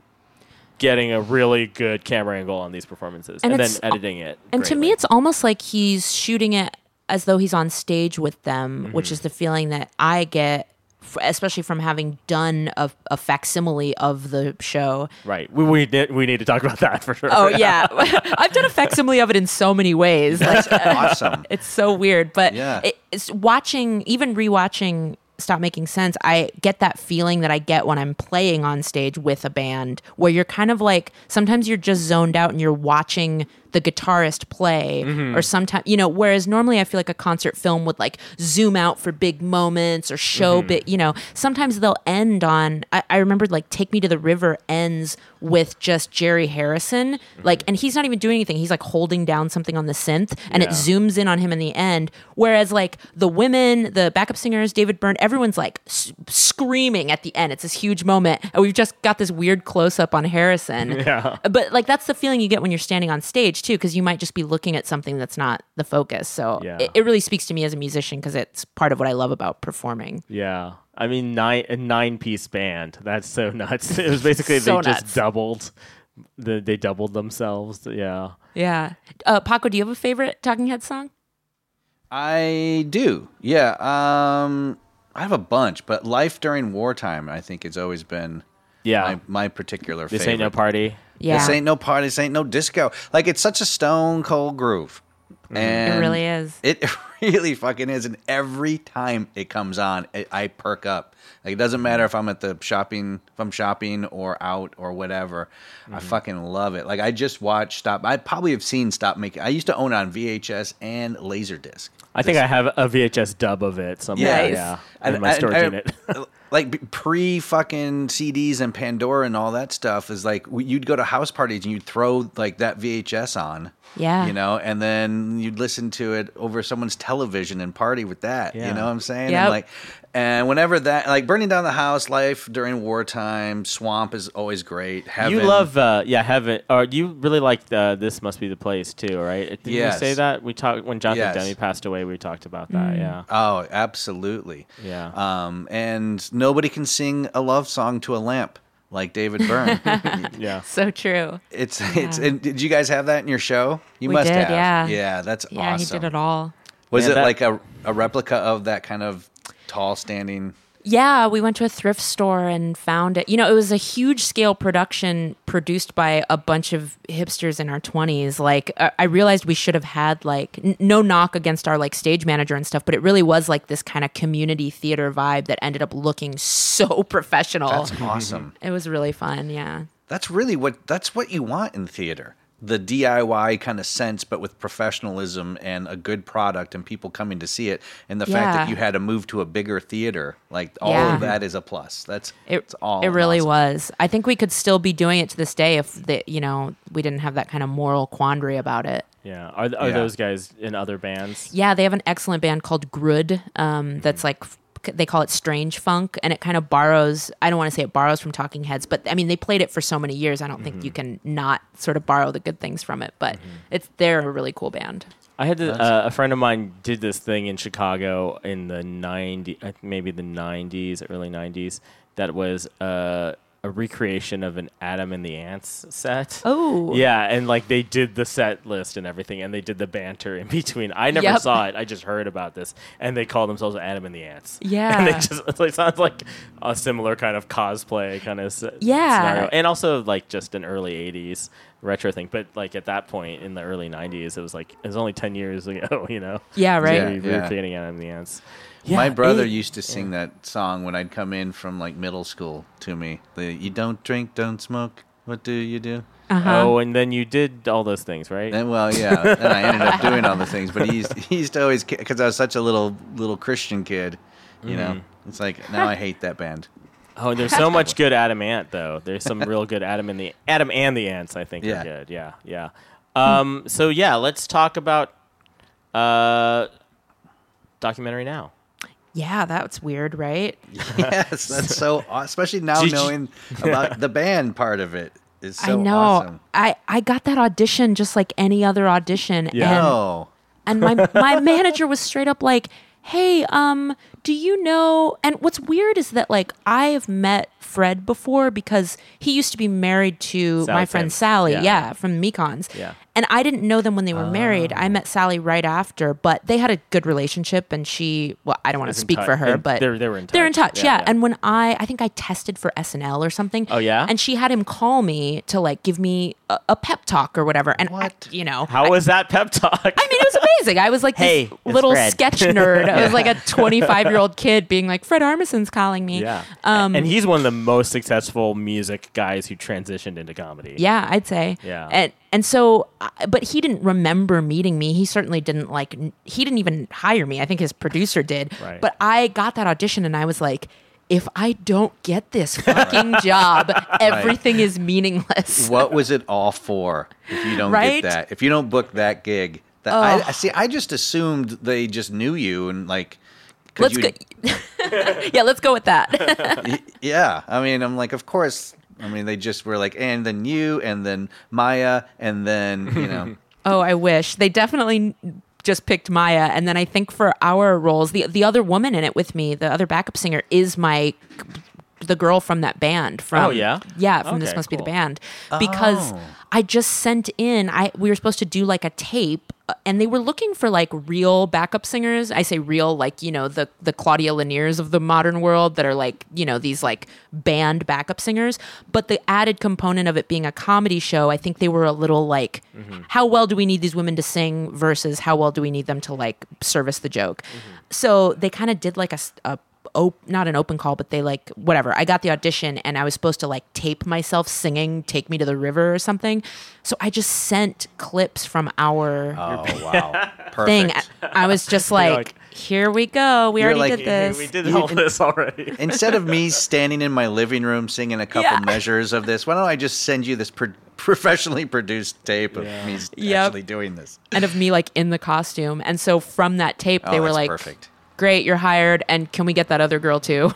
getting a really good camera angle on these performances, and, And then it's- editing it. And to me, greatly. it's almost like he's shooting it as though he's on stage with them, Mm-hmm. which is the feeling that I get, f- especially from having done a, a facsimile of the show. right. We we, did, we need to talk about that for sure. Oh yeah, I've done a facsimile of it in so many ways. Like, Awesome. it's so weird, but Yeah. it, it's watching, even rewatching Stop Making Sense, I get that feeling that I get when I'm playing on stage with a band, where you're kind of like, sometimes you're just zoned out and you're watching the guitarist play, or sometimes, you know, whereas normally I feel like a concert film would like zoom out for big moments or show big, you know, sometimes they'll end on, I, I remember like Take Me to the River ends with just Jerry Harrison, like, and he's not even doing anything. He's like holding down something on the synth and it Yeah. zooms in on him in the end. Whereas like the women, the backup singers, David Byrne, everyone's like s- screaming at the end. It's this huge moment. And we've just got this weird close up on Harrison. Yeah. But like that's the feeling you get when you're standing on stage too, because you might just be looking at something that's not the focus. So Yeah. it, it really speaks to me as a musician because it's part of what I love about performing. Yeah. I mean, nine a nine piece band. That's so nuts. It was basically So they just nuts. doubled. The, they doubled themselves. Yeah. Yeah. Uh, Paco, do you have a favorite Talking Heads song? I do. Yeah. Um, I have a bunch, but Life During Wartime, I think, has always been Yeah. my, my particular this favorite. ain't no party. Yeah. This ain't no party. This ain't no disco. Like, it's such a stone cold groove. And It really is. It really fucking is. And every time it comes on, it, I perk up. Like, it doesn't matter if I'm at the shopping, if I'm shopping or out or whatever. I fucking love it. Like, I just watched Stop. I probably have seen Stop Making. I used to own it on V H S and Laserdisc. I think I have a V H S dub of it somewhere. Yes. Yeah. And- In my and- storage and- unit. like pre fucking C Ds and Pandora and all that stuff is like w- you'd go to house parties and you'd throw like that V H S on. Yeah. You know, and then you'd listen to it over someone's television and party with that. Yeah. You know what I'm saying? Yep. And like and whenever that like Burning Down the House, Life During Wartime, Swamp is always great. Heaven. You love, uh, yeah, Heaven. Or you really liked uh, This Must Be the Place too, right? Did Yes. you say that? We talked when Jonathan Yes. Demme passed away. We talked about that. Yeah. Oh, absolutely. Yeah. Um and nobody can sing a love song to a lamp like David Byrne. Yeah. So true. It's it's. And did you guys have that in your show? You We must did, have. yeah. Yeah, that's Yeah, awesome. he did it all. Was Yeah, it that- like a a replica of that kind of tall standing? Yeah, we went to a thrift store and found it. You know, it was a huge scale production produced by a bunch of hipsters in our twenties. Like, I I realized we should have had, like, n- no knock against our, like, stage manager and stuff, but it really was, like, this kind of community theater vibe that ended up looking so professional. That's awesome. It was really fun, yeah. That's really what that's what you want in theater. The D I Y kind of sense, but with professionalism and a good product and people coming to see it. And the fact that Yeah. you had to move to a bigger theater, like all Yeah. of that is a plus. That's It, it's all. it really awesome. was. I think we could still be doing it to this day if the, you know, we didn't have that kind of moral quandary about it. Yeah. Are, are Yeah. those guys in other bands? Yeah, they have an excellent band called Grud. Um, that's like f- they call it strange funk, and it kind of borrows. I don't want to say it borrows from Talking Heads, but I mean they played it for so many years. I don't think you can not sort of borrow the good things from it. But it's they're a really cool band. I had to, uh, a friend of mine did this thing in Chicago in the nineties, maybe the nineties, early nineties. That was uh, a recreation of an Adam and the Ants set. Oh. Yeah, and like they did the set list and everything, and they did the banter in between. I never Yep. saw it. I just heard about this, and they called themselves Adam and the Ants. Yeah. And they just it like, sounds like a similar kind of cosplay kind of s- Yeah. scenario, and also like just an early eighties retro thing. But like at that point in the early nineties, it was like it was only ten years ago. You know. Yeah, right. Yeah, We were creating Adam and the Ants. My Yeah, brother it- used to sing that song when I'd come in from like middle school to me. The "You don't drink, don't smoke. What do you do?" Uh-huh. Oh, and then you did all those things, right? And well, yeah, and I ended up doing all the things. But he used, he used to always, because I was such a little little Christian kid, you know. Mm-hmm. It's like now I hate that band. Oh, there's so much good Adam Ant though. There's some real good Adam and the Adam and the Ants. I think Yeah. are good. Yeah, yeah. Um, so yeah, let's talk about uh, documentary now. Yeah, that's weird, right? Yes, that's so, aw- especially now Did you- knowing about the band part of it is so I know. awesome. I, I got that audition just like any other audition. Yeah. And, Oh, and my my manager was straight up like, hey, um, do you know? And what's weird is that like I have met Fred before because he used to be married to Sally my friend Timms. Sally, Yeah. yeah, from Mekons. Yeah. And I didn't know them when they were married. I met Sally right after, but they had a good relationship. And she, well, I don't want to was in speak tou- for her, and but they're- they were in They're in touch. touch, Yeah, yeah. yeah. And when I, I think I tested for S N L or something. Oh, yeah? And she had him call me to like give me a, a pep talk or whatever. And I, What? you know, How I, was that pep talk? I mean, it was amazing. I was like Hey, this it's little Fred. sketch nerd. I was like a twenty-five-year-old kid being like, Fred Armisen's calling me. yeah, Um, and he's one of the most successful music guys who transitioned into comedy. Yeah, I'd say. Yeah. And and so, I- but he didn't remember meeting me. He certainly didn't like. n- He didn't even hire me. I think his producer did. Right. But I got that audition, and I was like, if I don't get this fucking job, everything is meaningless. what was it all for? If you don't Right? get that, if you don't book that gig, that, Oh. I, I see. I just assumed they just knew you and like. 'cause Let's you- go. Yeah, let's go with that. Y- Yeah, I mean, I'm like, of course. I mean, they just were like, and then you, and then Maya, and then you know. Oh, I wish. They definitely just picked Maya. And then I think for our roles, the the other woman in it with me, the other backup singer, is my the girl from that band. From Oh, yeah? Yeah, from This Okay, Must Be the cool. Band. Because Oh. I just sent in I we were supposed to do like a tape, uh, and they were looking for like real backup singers. I say real, like, you know, the the Claudia Laniers of the modern world that are like, you know, these like band backup singers. But the added component of it being a comedy show, I think they were a little like, how well do we need these women to sing versus how well do we need them to like service the joke? So they kind of did like a, s- a op- not an open call, but they like whatever. I got the audition and I was supposed to like tape myself singing "Take Me to the River" or something. So I just sent clips from our Oh wow, thing. perfect. I was just like, like- "Here we go. We You're already like, did this." We did all this already. Instead of me standing in my living room singing a couple Yeah. measures of this, why don't I just send you this pro- professionally produced tape of me s- Yep. actually doing this? And of me like in the costume. And so from that tape, Oh, they were that's like, perfect. "Great, you're hired. And can we get that other girl too?"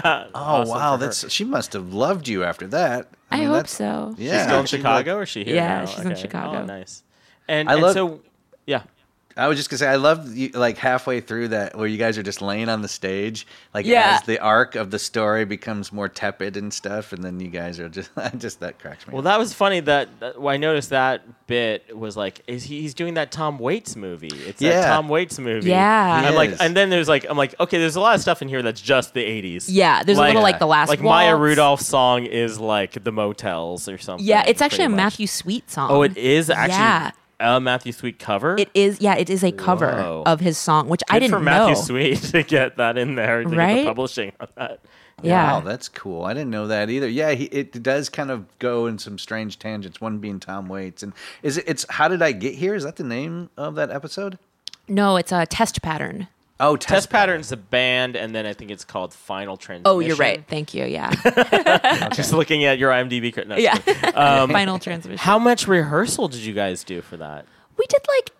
Oh wow, that's she must have loved you after that. I mean, hope that's- so. Yeah, She's still in she Chicago, or is she here? Yeah, now? she's in Okay. Chicago. Oh, nice. And, I and love- so, yeah. I was just gonna say, I love you, like halfway through that where you guys are just laying on the stage, like Yeah. as the arc of the story becomes more tepid and stuff, and then you guys are just, just that cracks me. Well, up. that was funny. That, that well, I noticed that bit was like, is he, he's doing that Tom Waits movie? It's Yeah. that Tom Waits movie. Yeah. He I'm like, is. and then there's like, I'm like, okay, there's a lot of stuff in here that's just the eighties. Yeah, there's a little like the last like Maya waltz. Rudolph's song is like the Motels or something. Yeah, it's actually a pretty much. Matthew Sweet song. Oh, it is actually Yeah. a Matthew Sweet cover. It is, yeah, it is a cover Whoa. of his song, which Good I didn't for Matthew know. Sweet to get that in there, to get Right? the publishing on that. Yeah. Wow, that's cool. I didn't know that either. Yeah, he, it does kind of go in some strange tangents. One being Tom Waits, and is it? It's How Did I Get Here? Is that the name of that episode? No, it's a test pattern. Oh, Test, Test Pattern's the band, and then I think it's called Final Transmission. Oh, you're right. Thank you. Yeah. Just looking at your IMDb. crit- No, yeah. Um, Final transmission. How much rehearsal did you guys do for that? We did like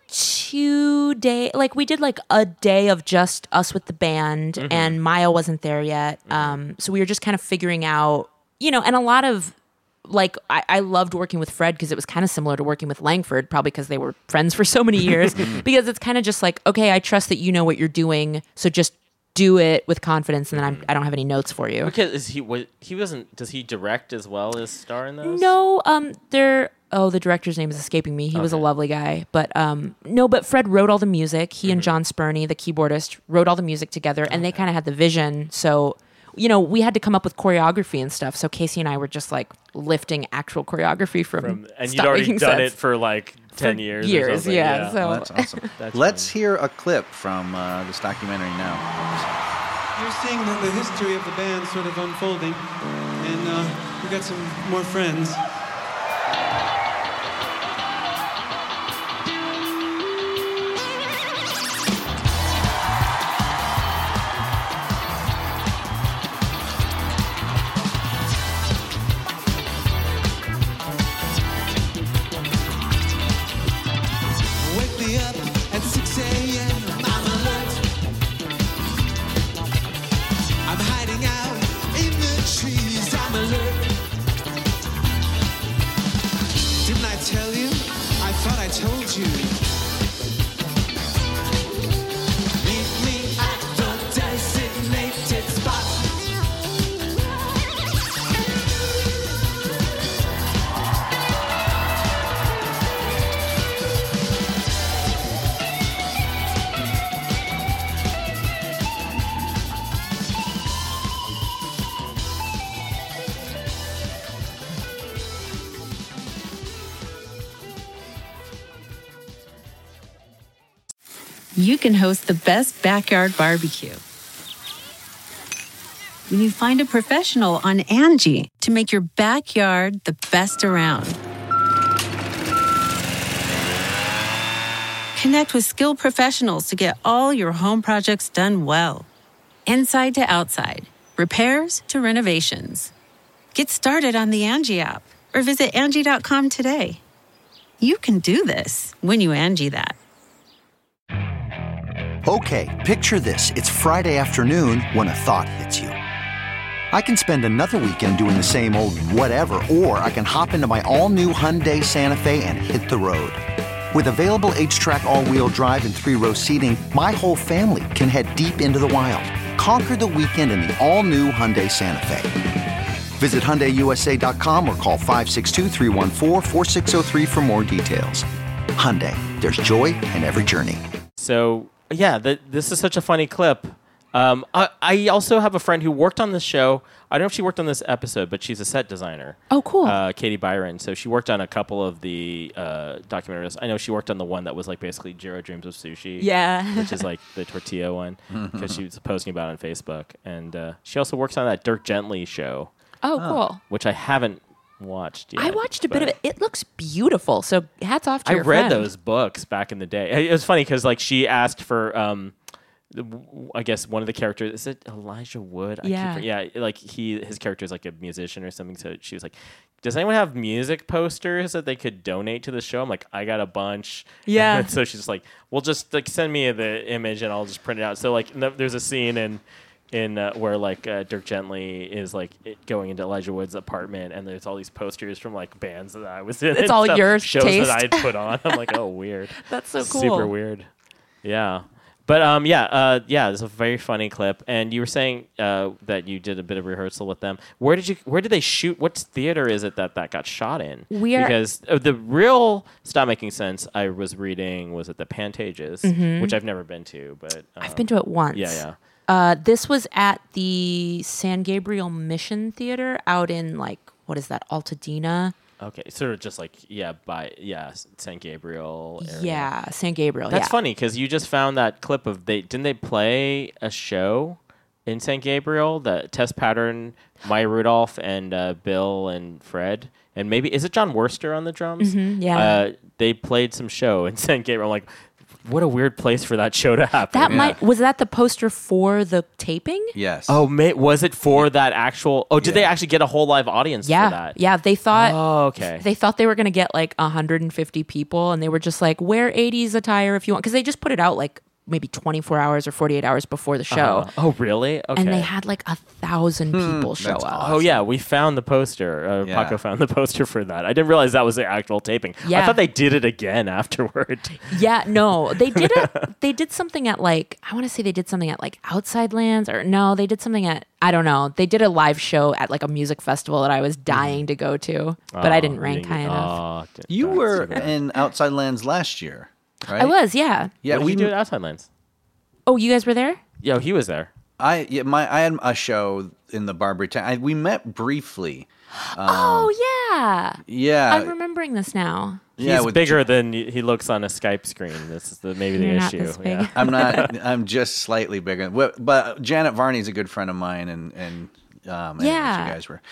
two day, like we did like a day of just us with the band, Mm-hmm. and Maya wasn't there yet. Um, so we were just kind of figuring out, you know, and a lot of like I, I loved working with Fred because it was kind of similar to working with Langford, probably because they were friends for so many years. Because it's kind of just like, okay, I trust that you know what you're doing, so just do it with confidence, and then I'm, I don't have any notes for you. Because is he what he wasn't? Does he direct as well as star in those? No, um, they're. Oh, the director's name is escaping me. He okay. was a lovely guy, but um, no. But Fred wrote all the music. He mm-hmm. and John Spurney, the keyboardist, wrote all the music together, and they kind of had the vision. So, you know, we had to come up with choreography and stuff. So Casey and I were just like lifting actual choreography from. from and you'd already done sets. It for like ten for years. Years, or yeah. yeah. So well, that's awesome. That's Let's funny. hear a clip from uh, this documentary now. You're seeing the, the history of the band sort of unfolding, and uh, we got some more friends. You can host the best backyard barbecue when you find a professional on Angie to make your backyard the best around. Connect with skilled professionals to get all your home projects done well. Inside to outside, repairs to renovations. Get started on the Angie app or visit Angie dot com today. You can do this when you Angie that. Okay, picture this. It's Friday afternoon when a thought hits you. I can spend another weekend doing the same old whatever, or I can hop into my all-new Hyundai Santa Fe and hit the road. With available H-Track all-wheel drive and three-row seating, my whole family can head deep into the wild. Conquer the weekend in the all-new Hyundai Santa Fe. Visit Hyundai U S A dot com or call five six two, three one four, four six zero three for more details. Hyundai, there's joy in every journey. So... Yeah, the, this is such a funny clip. Um, I, I also have a friend who worked on this show. I don't know if she worked on this episode, but she's a set designer. Oh, cool. Uh, Katie Byron. So she worked on a couple of the uh, documentaries. I know she worked on the one that was like basically Jiro Dreams of Sushi. Yeah. Which is like the tortilla one, because she was posting about it on Facebook. And uh, she also works on that Dirk Gently show. Oh, cool. Which I haven't watched yet. I watched a bit of it. It looks beautiful. So hats off to I your read friend. those books back in the day. It was funny because like she asked for, um, I guess one of the characters, is it Elijah Wood? I Yeah. keep, yeah. Like he, his character is like a musician or something. So she was like, does anyone have music posters that they could donate to the show? I'm like, I got a bunch. Yeah. And so she's like, well, just like send me the image and I'll just print it out. So like no, there's a scene in in uh, where like uh, Dirk Gently is like it going into Elijah Wood's apartment, and there's all these posters from like bands that I was in. It's all stuff, your shows taste. that I'd put on. I'm like, oh, weird. That's so cool. Super weird. Yeah. But um, yeah, uh, yeah, it's a very funny clip. And you were saying uh, that you did a bit of rehearsal with them. Where did you? Where did they shoot? What theater is it that that got shot in? We are because uh, the real Stop Making Sense I was reading was at the Pantages, mm-hmm. which I've never been to, but um, I've been to it once. Yeah, yeah. Uh, this was at the San Gabriel Mission Theater out in like what is that, Altadena? Okay, sort of just like yeah, by yeah, San Gabriel area. Yeah, San Gabriel. That's yeah. funny because you just found that clip of they didn't they play a show in San Gabriel, the Test Pattern, Maya Rudolph, and uh, Bill and Fred, and maybe is it John Worster on the drums? Mm-hmm, yeah, uh, they played some show in San Gabriel. I'm like, what a weird place for that show to happen. That yeah. might was that the poster for the taping? Yes. Oh, may, was it for yeah. that actual? Oh, did yeah. they actually get a whole live audience yeah. for that? Yeah, they thought. Oh, okay. They thought they were going to get like one hundred fifty people, and they were just like, wear eighties attire if you want, because they just put it out like maybe twenty-four hours or forty-eight hours before the show. Uh-huh. Oh, really? Okay. And they had like a thousand people show that's up. awesome. Oh yeah, we found the poster. Uh, Yeah. Paco found the poster for that. I didn't realize that was the actual taping. I Yeah. thought they did it again afterward. Yeah, no, they did it. They did something at like I want to say they did something at like Outside Lands, or no, they did something at I don't know. They did a live show at like a music festival that I was dying to go to, but I Oh, didn't you rank high enough. Oh, d- You that's were too bad. in Outside Lands last year, right? I was, yeah. Yeah, What did we you do at Outside Lands? Oh, you guys were there? Yo, he was there. I yeah, my I had a show in the Barbary Town. I, we met briefly. oh yeah, Yeah, I'm remembering this now. yeah, He's with bigger than y- he looks on a Skype screen. This is the, maybe the You're not issue. this big. Yeah. I'm not. I'm just slightly bigger. But, but Janet Varney's a good friend of mine, and and um, anyways, Yeah. you guys were.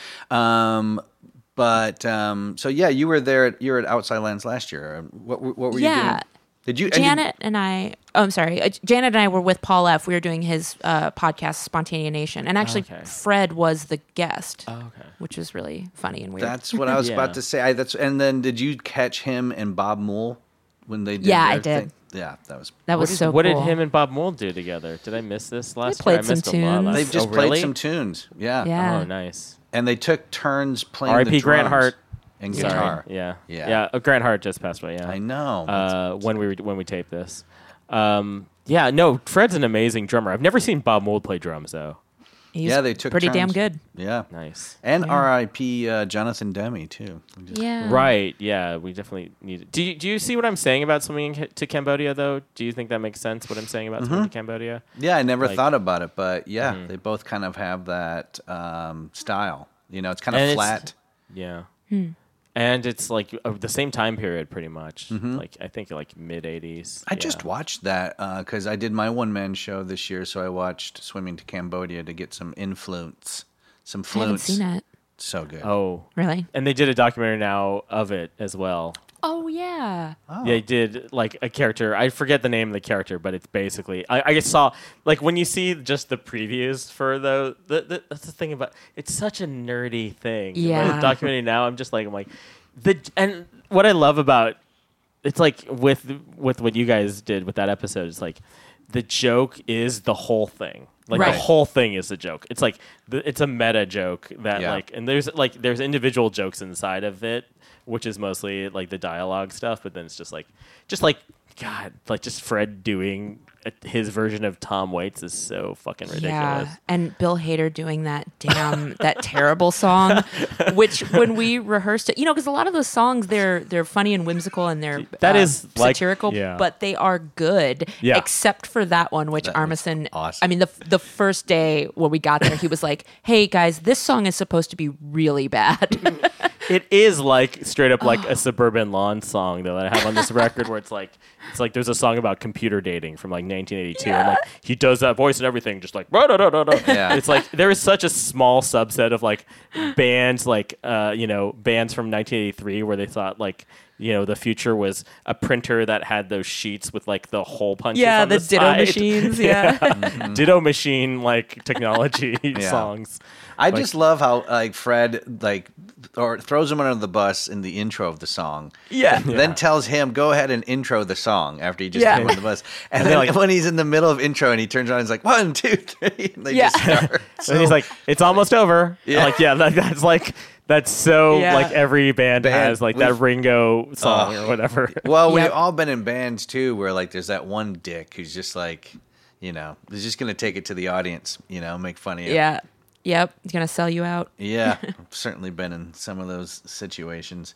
Um, but um, so yeah, you were there. At, you were at Outside Lands last year. What what were you Yeah. doing? Did you and you- Janet and I, oh, I'm sorry. Uh, Janet and I were with Paul F. We were doing his uh, podcast, Spontanea Nation. And actually, Okay. Fred was the guest, Oh, okay. which was really funny and weird. That's what I was Yeah. about to say. I, that's and then did you catch him and Bob Moole when they did? Yeah, I their did. thing? Yeah, that was. that What, was did, so what cool. did him and Bob Mould do together? Did I miss this last played year? I some missed a lot. tunes. Last- They've just oh, played really? some tunes. Yeah. Yeah. Oh, nice. And they took turns playing R I the P Grant drums Hart. and Sorry. guitar. Yeah. Yeah. Yeah. Oh, Grant Hart just passed away. Yeah. I know. Uh, when we were, when we taped this. Um, yeah. No, Fred's an amazing drummer. I've never seen Bob Mould play drums though. He's yeah, they took pretty turns. damn good. Yeah. Nice. And R I P Uh, Jonathan Demme too. We just- Yeah. Right. Yeah. We definitely need it. Do you, do you see what I'm saying about swimming in- to Cambodia though? Do you think that makes sense? What I'm saying about swimming to Cambodia? Yeah, I never Like- thought about it, but yeah, Mhm. they both kind of have that um, style. You know, it's kind And of it's- flat. Yeah. Hmm. And it's like uh, the same time period, pretty much. Mhm. Like I think like mid eighties. I just watched that because I did my one man show this year, so I watched Swimming to Cambodia to get some influence, some I haven't fluence. seen it. So good. Oh, Really? and they did a documentary now of it as well. Oh, yeah. Oh. They did like a character. I forget the name of the character, but it's basically. I, I just saw like when you see just the previews for the, the, the that's the thing about it's such a nerdy thing. Yeah. The documentary now, I'm just like I'm like the and what I love about it's like with with what you guys did with that episode. It's like the joke is the whole thing. Like Right. the whole thing is a joke. It's like the, it's a meta joke that Yeah. like and there's like there's individual jokes inside of it, which is mostly like the dialogue stuff, but then it's just like just like God, like just Fred doing a, his version of Tom Waits is so fucking ridiculous. Yeah, and Bill Hader doing that damn that terrible song, which when we rehearsed it, you know, because a lot of those songs they're they're funny and whimsical and they're That uh, is like- satirical, yeah. but they are good. Yeah. Except for that one, which That was Armisen. awesome. I mean, the the first day when we got there, he was like, "Hey guys, this song is supposed to be really bad." It is like straight up like a Suburban Lawn song though that I have on this record where it's like it's like there's a song about computer dating from like nineteen eighty-two and like he does that voice and everything just like da da da da. Yeah. It's like there is such a small subset of like bands like uh you know bands from nineteen eighty-three where they thought like you know the future was a printer that had those sheets with like the hole punches Yeah, on the the, ditto side. machines, yeah. Ditto machine like technology Yeah. songs. I Like- just love how like Fred like or throws him under the bus in the intro of the song. Yeah. Then tells him go ahead and intro the song after he just Yeah. threw him under the bus. And, And then they're like- when he's in the middle of intro and he turns around, he's like one, two, three, and they Yeah. just start. And he's like, "It's almost over." Yeah. Like, yeah, that, that's like that's so Yeah. like every band, Band, has like that we've- Ringo song Uh, or whatever. Well, we've Yep. all been in bands too, where like there's that one dick who's just like, you know, he's just gonna take it to the audience, you know, make fun of you. Yeah. Yep. He's gonna sell you out. Yeah, I've certainly been in some of those situations.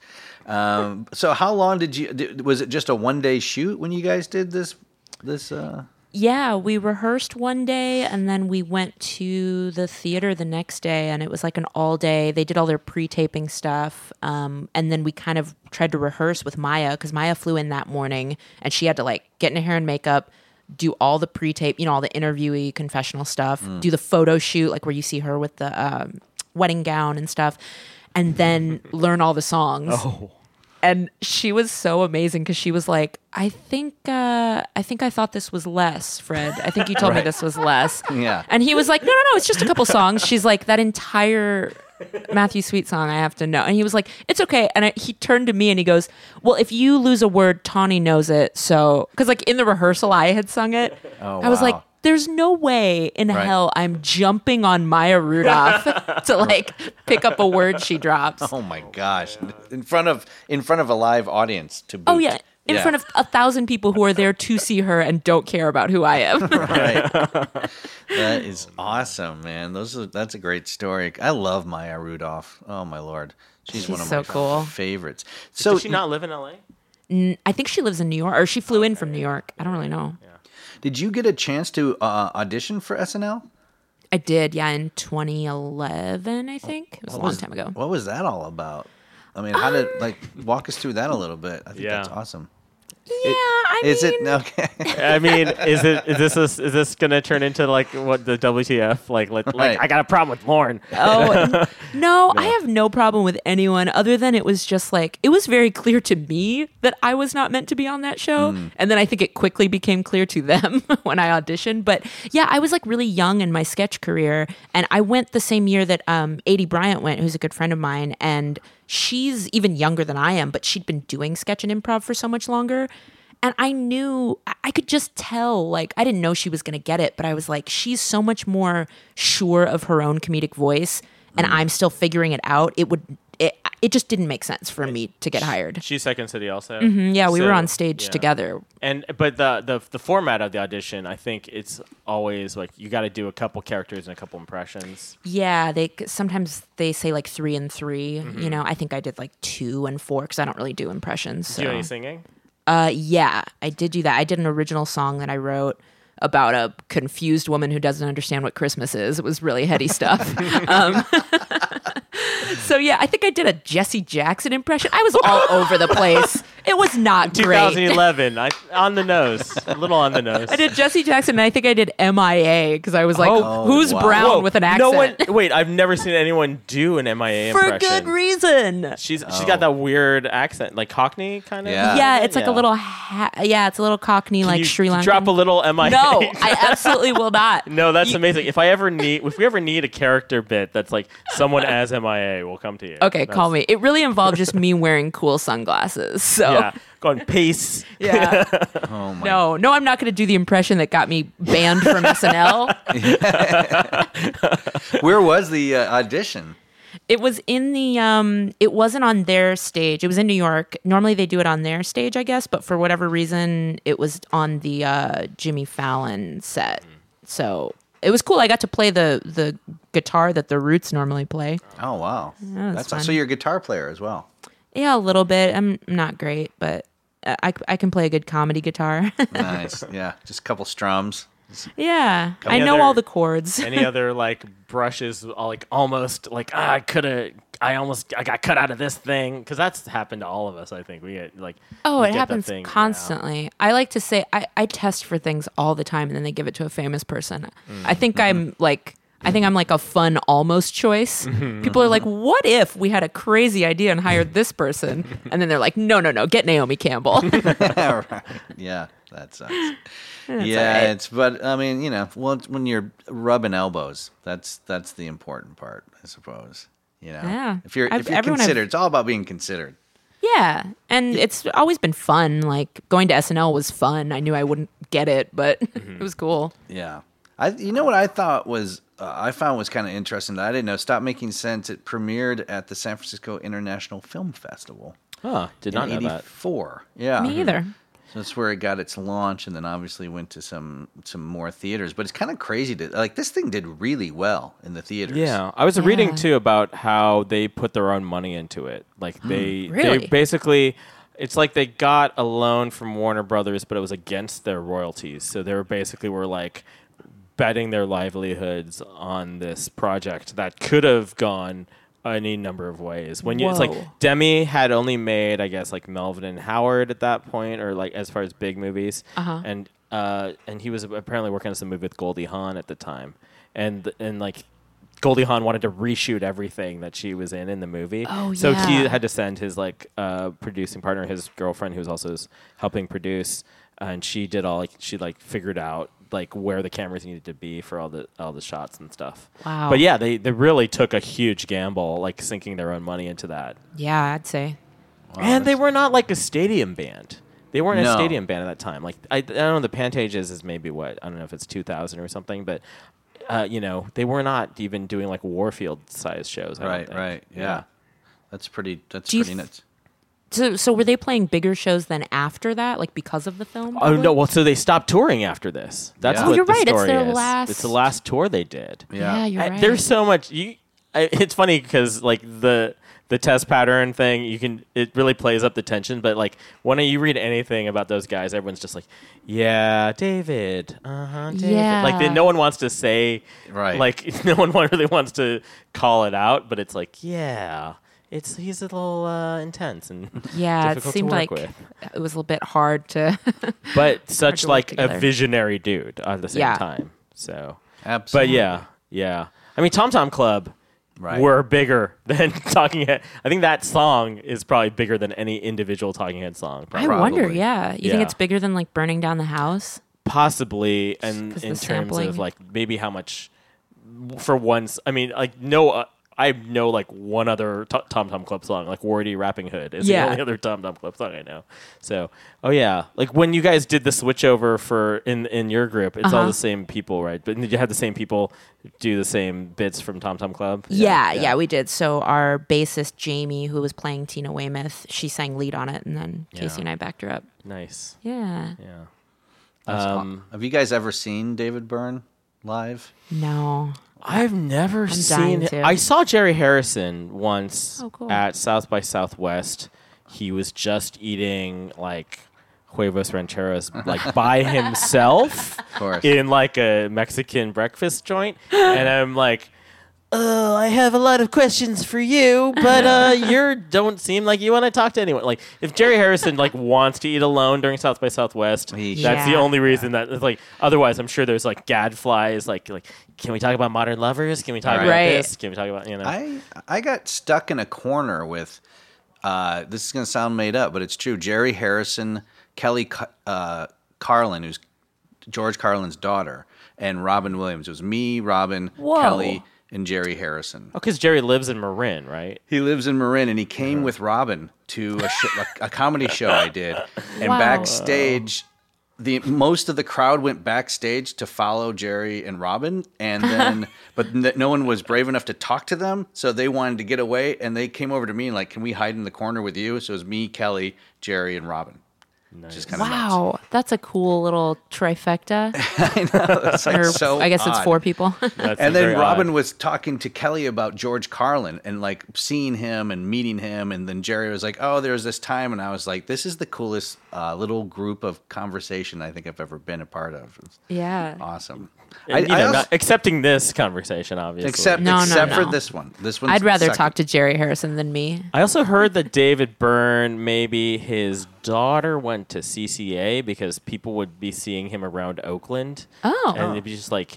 Um, so, how long did you? Did, was it just a one day shoot when you guys did this? This. Uh... Yeah, we rehearsed one day and then we went to the theater the next day and it was like an all day. They did all their pre-taping stuff. Um, and then we kind of tried to rehearse with Maya because Maya flew in that morning and she had to like get in her hair and makeup, do all the pre-tape, you know, all the interviewee confessional stuff, do the photo shoot, like where you see her with the um, wedding gown and stuff, and then learn all the songs. Oh, And she was so amazing because she was like, I think, uh, I think I thought this was less, Fred. I think you told me this was less. Yeah. And he was like, no, no, no, it's just a couple songs. She's like, that entire Matthew Sweet song. I have to know." And he was like, "It's okay." And I, he turned to me and he goes, "Well, if you lose a word, Tawny knows it." So, because like in the rehearsal, I had sung it. Oh, I was wow. like, "There's no way in Right. hell I'm jumping on Maya Rudolph to like pick up a word she drops." Oh my gosh! In front of in front of a live audience to boot. Oh yeah, in front of a thousand people who are there to see her and don't care about who I am. Right. That is awesome, man. Those are, that's a great story. I love Maya Rudolph. Oh my lord, she's, She's one of so my cool. favorites. So Does she not live in L A? I think she lives in New York, or she flew in from New York. I don't really know. did you get a chance to uh, audition for S N L? I did, yeah, in twenty eleven, I think. It was a long time ago. What was that all about? I mean, how did like walk us through that a little bit? I think Yeah. that's awesome. Yeah, I Is mean, it okay? I mean, is it is this a, is this gonna turn into like what the W T F? Like, like, Right. like I got a problem with Lauren. Oh, n- no, I have no problem with anyone other than it was just like, it was very clear to me that I was not meant to be on that show. And then I think it quickly became clear to them when I auditioned. But yeah, I was like really young in my sketch career. And I went the same year that um, Adie Bryant went, who's a good friend of mine. And she's even younger than I am, but she'd been doing sketch and improv for so much longer. And I knew, I- I could just tell, like, I didn't know she was going to get it, but I was like, she's so much more sure of her own comedic voice, and I'm still figuring it out. It would, it, it just didn't make sense for me to get hired. She's Second City also. Mm, yeah, we So, were on stage yeah. together. And but the, the the format of the audition, I think it's always like you got to do a couple characters and a couple impressions. Yeah, they sometimes they say like three and three. You know, I think I did like two and four because I don't really do impressions. Do So. you do any singing? Uh, yeah, I did do that. I did an original song that I wrote about a confused woman who doesn't understand what Christmas is. It was really heady stuff. um, so yeah, I think I did a Jesse Jackson impression. I was all over the place. It was not great. twenty eleven, I, on the nose, a little on the nose. I did Jesse Jackson, and I think I did M I A because I was like, Oh, "Who's wow. brown Whoa, with an accent?" No one. Wait, I've never seen anyone do an M I A For impression. good reason. She's she's got that weird accent, like Cockney kind of. Yeah. Yeah, it's like Yeah. a little, ha- yeah, it's a little Cockney, Can like you Sri Lankan. Drop a little M I A. No, I absolutely will not. No, that's You- amazing. If I ever need, if we ever need a character bit that's like someone as M I A, we'll come to you. Okay, That's- call me. It really involved just me wearing cool sunglasses. So Yeah, going peace. yeah. Oh my! No, no, I'm not going to do the impression that got me banned from S N L. Where was the uh, audition? It was in the, um, it wasn't on their stage. It was in New York. Normally they do it on their stage, I guess, but for whatever reason, it was on the uh, Jimmy Fallon set. So it was cool. I got to play the the guitar that the Roots normally play. Oh wow! was That's fun. so you're a guitar player as well. Yeah, a little bit. I'm not great, but uh, I, I can play a good comedy guitar. Nice. Yeah, just a couple strums. Yeah, I Any know other- all the chords. Any other like brushes, all, like almost like ah, I could have, I almost, I got cut out of this thing because that's happened to all of us. I think we get like. Oh, we it get that happens thing, yeah. constantly. I like to say I, I test for things all the time and then they give it to a famous person. I think I'm like I think I'm like a fun almost choice. People are like, what if we had a crazy idea and hired this person? And then they're like, no, no, no, get Naomi Campbell. Right. Yeah, that sucks. all yeah, right. it's but I mean, you know, well, it's when you're rubbing elbows, that's that's the important part, I suppose. You know, Yeah. if you're I've- if you're everyone I've- considered, it's all about being considered. Yeah, and it's always been fun. Like going to S N L was fun. I knew I wouldn't get it, but it was cool. Yeah. I, you know what I thought was, uh, I found was kind of interesting that I didn't know. Stop Making Sense. It premiered at the San Francisco International Film Festival. Huh, did not in know that. eighty-four. Yeah. Me either. So that's where it got its launch, and then obviously went to some some more theaters. But it's kind of crazy to like this thing did really well in the theaters. Yeah, I was Yeah. reading too about how they put their own money into it. Like they, Really? they basically, it's like they got a loan from Warner Brothers, but it was against their royalties. So they were basically were like betting their livelihoods on this project that could have gone any number of ways. When you, it's Whoa. like Demi had only made, I guess, like Melvin and Howard at that point, or like as far as big movies, Uh-huh. and uh, and he was apparently working on some movie with Goldie Hawn at the time, and and like. Goldie Hawn wanted to reshoot everything that she was in in the movie. Oh, so yeah. he had to send his like uh, producing partner, his girlfriend, who was also his helping produce, and she did all like she like figured out like where the cameras needed to be for all the all the shots and stuff. Wow. But yeah, they, they really took a huge gamble, like sinking their own money into that. Yeah, I'd say. Wow, And they that's- were not like a stadium band. They weren't No. a stadium band at that time. Like I, I don't know, the Pantages is maybe what I don't know if it's two thousand or something, but uh, you know they were not even doing like Warfield size shows. I don't Right, think. right, yeah. That's pretty. That's Do you pretty th- nuts. So, so were they playing bigger shows than after that, like because of the film? Oh probably? no! Well, so they stopped touring after this. That's Yeah. what Oh, you're the right, it's story their is. last- It's the last tour they did. Yeah. Yeah, you're I- right. There's so much. You, I, it's funny because like the the test pattern thing, you can it really plays up the tension. But like when you read anything about those guys, everyone's just like, "Yeah, David, uh huh, David." Yeah. Like they, no one wants to say, Right. Like no one really wants to call it out, but it's like, yeah, it's he's a little uh, intense and yeah, it difficult seemed to work like with. it was a little bit hard to. But such to work like together. a visionary dude at the same Yeah. time. So. Absolutely. But yeah, yeah. I mean, Tom Tom Club Right. were bigger than Talking Head. I think that song is probably bigger than any individual Talking Head song. I Probably. wonder. Probably. Yeah, you Yeah. think it's bigger than like burning down the house? Possibly, and 'Cause in the terms sampling. of like maybe how much for once. I mean, like no. Uh, I know like one other t- Tom Tom Club song, like Wardy Rapping Hood is Yeah. the only other Tom Tom Club song I know. So, oh yeah, like when you guys did the switchover for in in your group, it's all Uh-huh. the same people, right? But you had the same people do the same bits from Tom Tom Club. Yeah, yeah, we did. So our bassist Jamie, who was playing Tina Weymouth, she sang lead on it, and then Casey Yeah. and I backed her up. Nice. Yeah. Yeah. That's aw- Um, Have you guys ever seen David Byrne live? No. I've never dying seen. to. I saw Jerry Harrison once Oh, cool. at South by Southwest. He was just eating like huevos rancheros like by himself course. in like a Mexican breakfast joint, and I'm like, oh, I have a lot of questions for you, but uh, you don't seem like you want to talk to anyone. Like, if Jerry Harrison like wants to eat alone during South by Southwest, He that's the should. only reason that it's like. Otherwise, I'm sure there's like gadflies. Like, like, can we talk about Modern Lovers? Can we talk about Right. this? Can we talk about you know? I I got stuck in a corner with. Uh, this is going to sound made up, but it's true. Jerry Harrison, Kelly Ca- uh, Carlin, who's George Carlin's daughter, and Robin Williams. It was me, Robin, Whoa. Kelly, and Jerry Harrison. Oh, because Jerry lives in Marin, right? He lives in Marin, and he came with Robin to a, sh- a, a comedy show I did. And Wow. backstage, the most of the crowd went backstage to follow Jerry and Robin, and then but n- no one was brave enough to talk to them, so they wanted to get away, and they came over to me and like, "Can we hide in the corner with you?" So it was me, Kelly, Jerry, and Robin. Nice. Just kind of Wow, that's a cool little trifecta. I know. It's like Or so I guess it's odd. four people. That's And very then Robin odd. was talking to Kelly about George Carlin and like seeing him and meeting him. And then Jerry was like, "Oh, there was this time." And I was like, "This is the coolest uh, little group of conversation I think I've ever been a part of." It's Yeah. awesome. And, I- you know, I also- not accepting this conversation, obviously. except No, no, except for no. this one. This one. I'd rather talk to Jerry Harrison than me. I also heard that David Byrne, maybe his daughter went to C C A because people would be seeing him around Oakland. Oh. And it'd be just like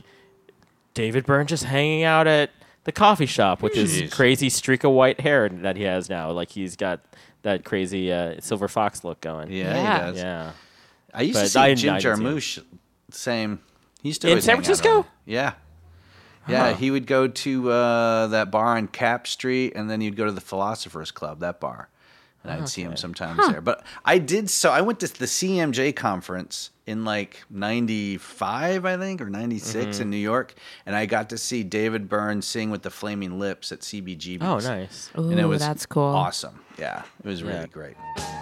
David Byrne just hanging out at the coffee shop with his Jeez. crazy streak of white hair that he has now. Like he's got that crazy uh, silver fox look going. Yeah, Yeah. he does. Yeah. I used to But see I- Jim I didn't see him. Jarmusch. Same. He used to In always San hang out Francisco? around- Yeah. Yeah, he would go to uh, that bar on Cap Street, and then he'd go to the Philosophers Club, that bar. And I'd see him sometimes there. But I did, so I went to the C M J conference in like ninety-five, I think, or ninety-six in New York. And I got to see David Byrne sing with the Flaming Lips at C B G B's. Oh, nice. Ooh, And it was that's cool. awesome. Yeah, it was really Yeah. great.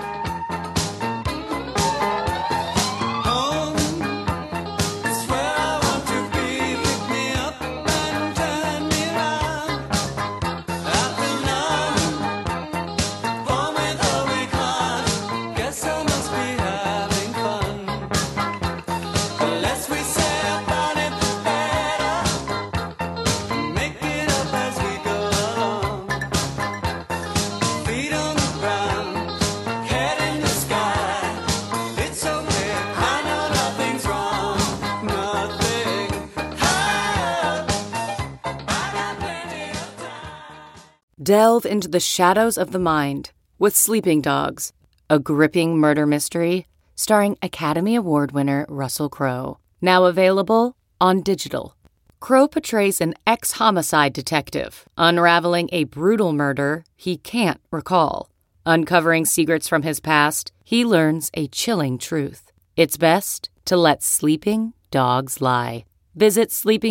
Delve into the shadows of the mind with Sleeping Dogs, a gripping murder mystery starring Academy Award winner Russell Crowe. Now available on digital. Crow portrays an ex-homicide detective unraveling a brutal murder he can't recall. Uncovering secrets from his past, he learns a chilling truth. It's best to let sleeping dogs lie. Visit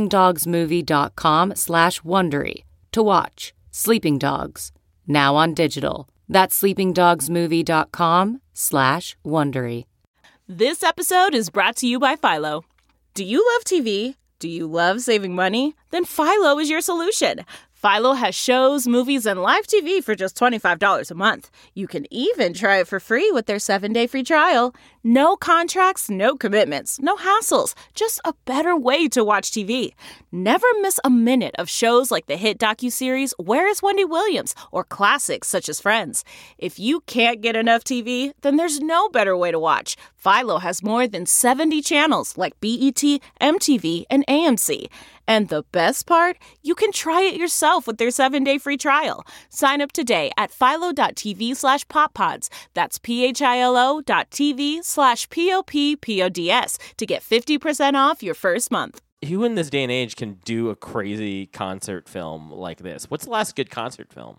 sleepingdogsmovie.com slash Wondery to watch Sleeping Dogs, now on digital. That's sleepingdogsmovie.com slash Wondery. This episode is brought to you by Philo. Do you love T V? Do you love saving money? Then Philo is your solution. Philo has shows, movies, and live T V for just twenty-five dollars a month. You can even try it for free with their seven-day free trial. No contracts, no commitments, no hassles. Just a better way to watch T V. Never miss a minute of shows like the hit docuseries Where is Wendy Williams? Or classics such as Friends. If you can't get enough T V, then there's no better way to watch. Philo has more than seventy channels like B E T, M T V, and A M C. And the best part? You can try it yourself with their seven-day free trial. Sign up today at philo.tv slash poppods. That's P-H-I-L-O dot TV slash P-O-P-P-O-D-S to get fifty percent off your first month. Who in this day and age can do a crazy concert film like this? What's the last good concert film?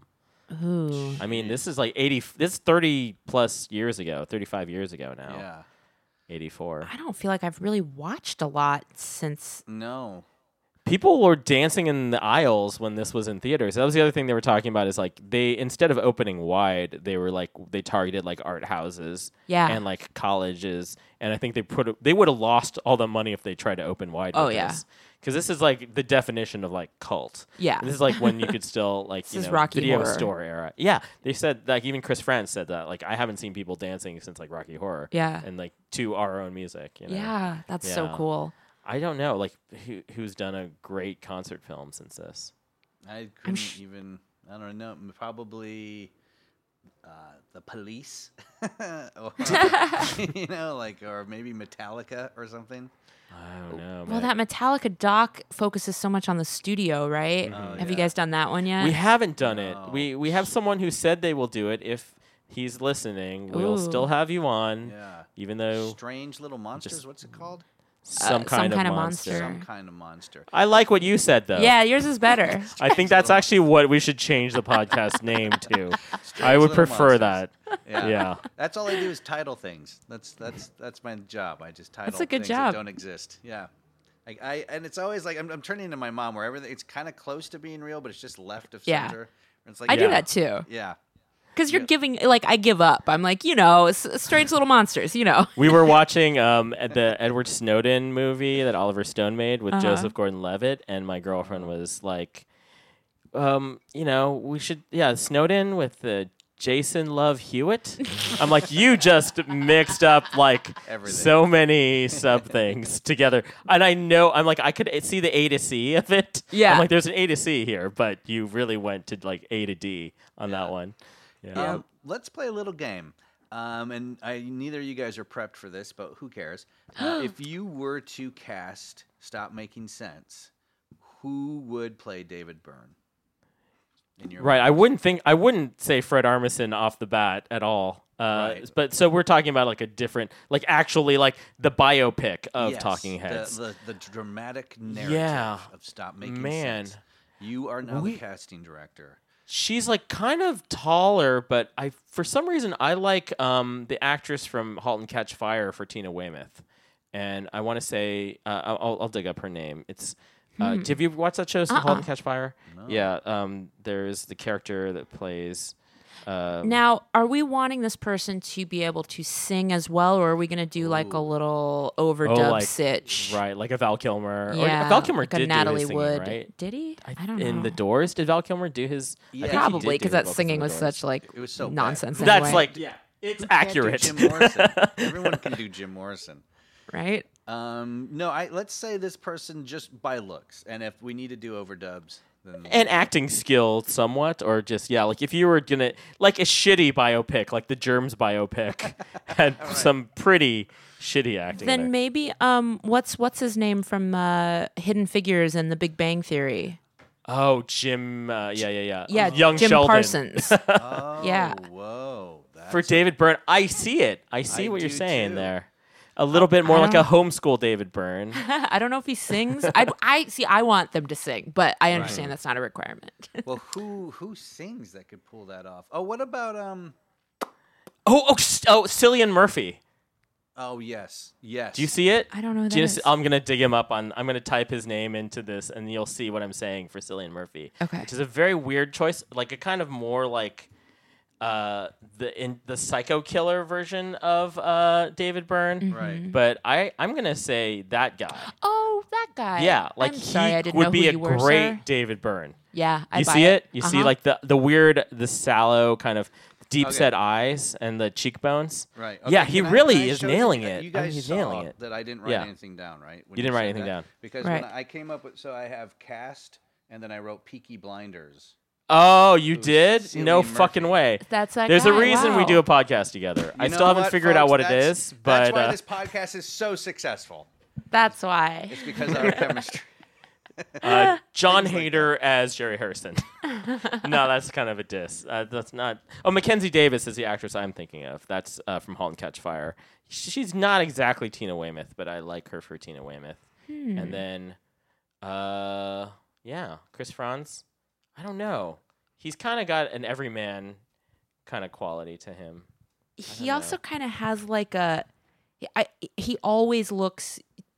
Ooh. I mean, this is like eighty, this is thirty plus years ago, thirty-five years ago now. Yeah. eighty-four. I don't feel like I've really watched a lot since. No. People were dancing in the aisles when this was in theaters. That was the other thing they were talking about is like they, instead of opening wide, they were like, they targeted like art houses Yeah. and like colleges. And I think they put, they would have lost all the money if they tried to open wide. Oh, with yeah. this. Because this is like the definition of like cult. Yeah. This is like when you could still like, This you is know, Rocky video Horror. store era. Yeah. They said like even Chris Friends said that like I haven't seen people dancing since like Rocky Horror. Yeah. And like to our own music. You know? Yeah, that's so Yeah. cool. I don't know, like who, who's done a great concert film since this? I couldn't sh- even, I don't know, probably uh, the Police. or, you know, like, or maybe Metallica or something. I don't know. Well, man. that Metallica doc focuses so much on the studio, right? Oh, Have you yeah. guys done that one yet? We haven't done it. No. We we have someone who said they will do it if he's listening. We'll Ooh. still have you on, Yeah. even though Strange Little Monsters, Just- what's it called? some Uh, kind some of kind of monster. monster. Some kind of monster. I like what you said though. Yeah, yours is better. I think that's actually what we should change the podcast name to. I Strange would Little prefer Monsters. that. Yeah. Yeah. That's all I do is title things. That's that's that's my job. I just title That's a good things job. that don't exist. Yeah. I, I and it's always like I'm, I'm turning to my mom where everything it's kind of close to being real, but it's just left of Yeah. center. And it's like I Yeah. do that too. Yeah. Because you're giving, like, I give up. I'm like, you know, s- strange little monsters, you know. We were watching um, at the Edward Snowden movie that Oliver Stone made with Uh-huh. Joseph Gordon-Levitt, and my girlfriend was like, um, you know, we should, yeah, Snowden with uh, Jason Love Hewitt. I'm like, you just mixed up like Everything. so many sub things together, and I know I'm like I could see the A to C of it. Yeah. I'm like, there's an A to C here, but you really went to like A to D on that one. Yeah. Um, let's play a little game. Um, and I, neither of you guys are prepped for this, but who cares? Uh, if you were to cast Stop Making Sense, who would play David Byrne? In your Right, I wouldn't think I wouldn't say Fred Armisen off the bat at all. Uh, Right. But so we're talking about like a different, like actually like the biopic of Yes, Talking the- Heads. The, the, dramatic narrative Yeah. of Stop Making Man. Sense. You are now We- the casting director. She's like kind of taller, but I for some reason I like um, the actress from *Halt and Catch Fire* for Tina Weymouth, and I want to say uh, I'll, I'll dig up her name. It's uh, have you watched that show, *Halt and Catch Fire*? Yeah, um, there's the character that plays. Um, Now, are we wanting this person to be able to sing as well, or are we going to do like a little overdub oh, like, sitch? right, like a Val Kilmer. Yeah, or, Val Kilmer like did a Natalie do his singing, Wood. right? Did he? I, don't know. In The Doors, did Val Kilmer do his? I Yeah. think he Probably did do because his that vocals in singing The was Doors. such like It was so bad. nonsense. That's anyway, like yeah, it's Can't do accurate. Jim Morrison. Everyone can do Jim Morrison. right. Um, no, I let's say this person just by looks, and if we need to do overdubs, then And acting skill somewhat, or just yeah, like if you were gonna like a shitty biopic, like the Germs biopic, had some pretty shitty acting. Then there. maybe um, what's what's his name from uh, Hidden Figures and The Big Bang Theory? oh Jim, uh, yeah, yeah, yeah, Yeah, young Jim Sheldon. Parsons. Oh, Yeah. Whoa. That's For David Byrne, I see it. I see I what you're do saying too. there. a little bit more I like a don't- homeschool David Byrne. I don't know if he sings. I, I see. I want them to sing, but I understand that's not a requirement. Well, who who sings that could pull that off? Oh, what about um? Oh, oh, s- oh, Cillian Murphy. Oh yes, yes. Do you see it? I don't know who Do you that s- is. I'm gonna dig him up on. I'm gonna type his name into this, and you'll see what I'm saying for Cillian Murphy. Okay. Which is a very weird choice, like a kind of more like uh, the in the psycho killer version of uh, David Byrne. Mm-hmm. Right. But I I'm gonna say that guy. Oh, that guy. Yeah, like I'm he sorry, I didn't would know be who a you were, great sir. David Byrne. Yeah, I You buy see it? You see Uh-huh. like the the weird, the sallow kind of deep Okay. set eyes and the cheekbones. Right. Yeah, Okay, he can I- really can I is show you- nailing uh, it. You I guys mean, he's saw nailing it. that I didn't write Yeah. anything down, right? When You didn't write said anything that. down. Because Right. when I came up with, so I have cast, and then I wrote Peaky Blinders. Oh, you was did? Cillian No Murphy. fucking way. That's that There's guy. a reason we Wow. do a podcast together. I You still know haven't what, figured out folks? what it That's- is, but that's why uh, this podcast is so successful. That's why. It's because of our chemistry. uh, John Hader as Jerry Hurston. No, that's kind of a diss. Uh, that's not. Oh, Mackenzie Davis is the actress I'm thinking of. That's uh, from *Halt and Catch Fire*. She's not exactly Tina Weymouth, but I like her for Tina Weymouth. Hmm. And then, uh, yeah, Chris Franz. I don't know. He's kind of got an everyman kind of quality to him. He don't also know. kind of has like a. I, he always looks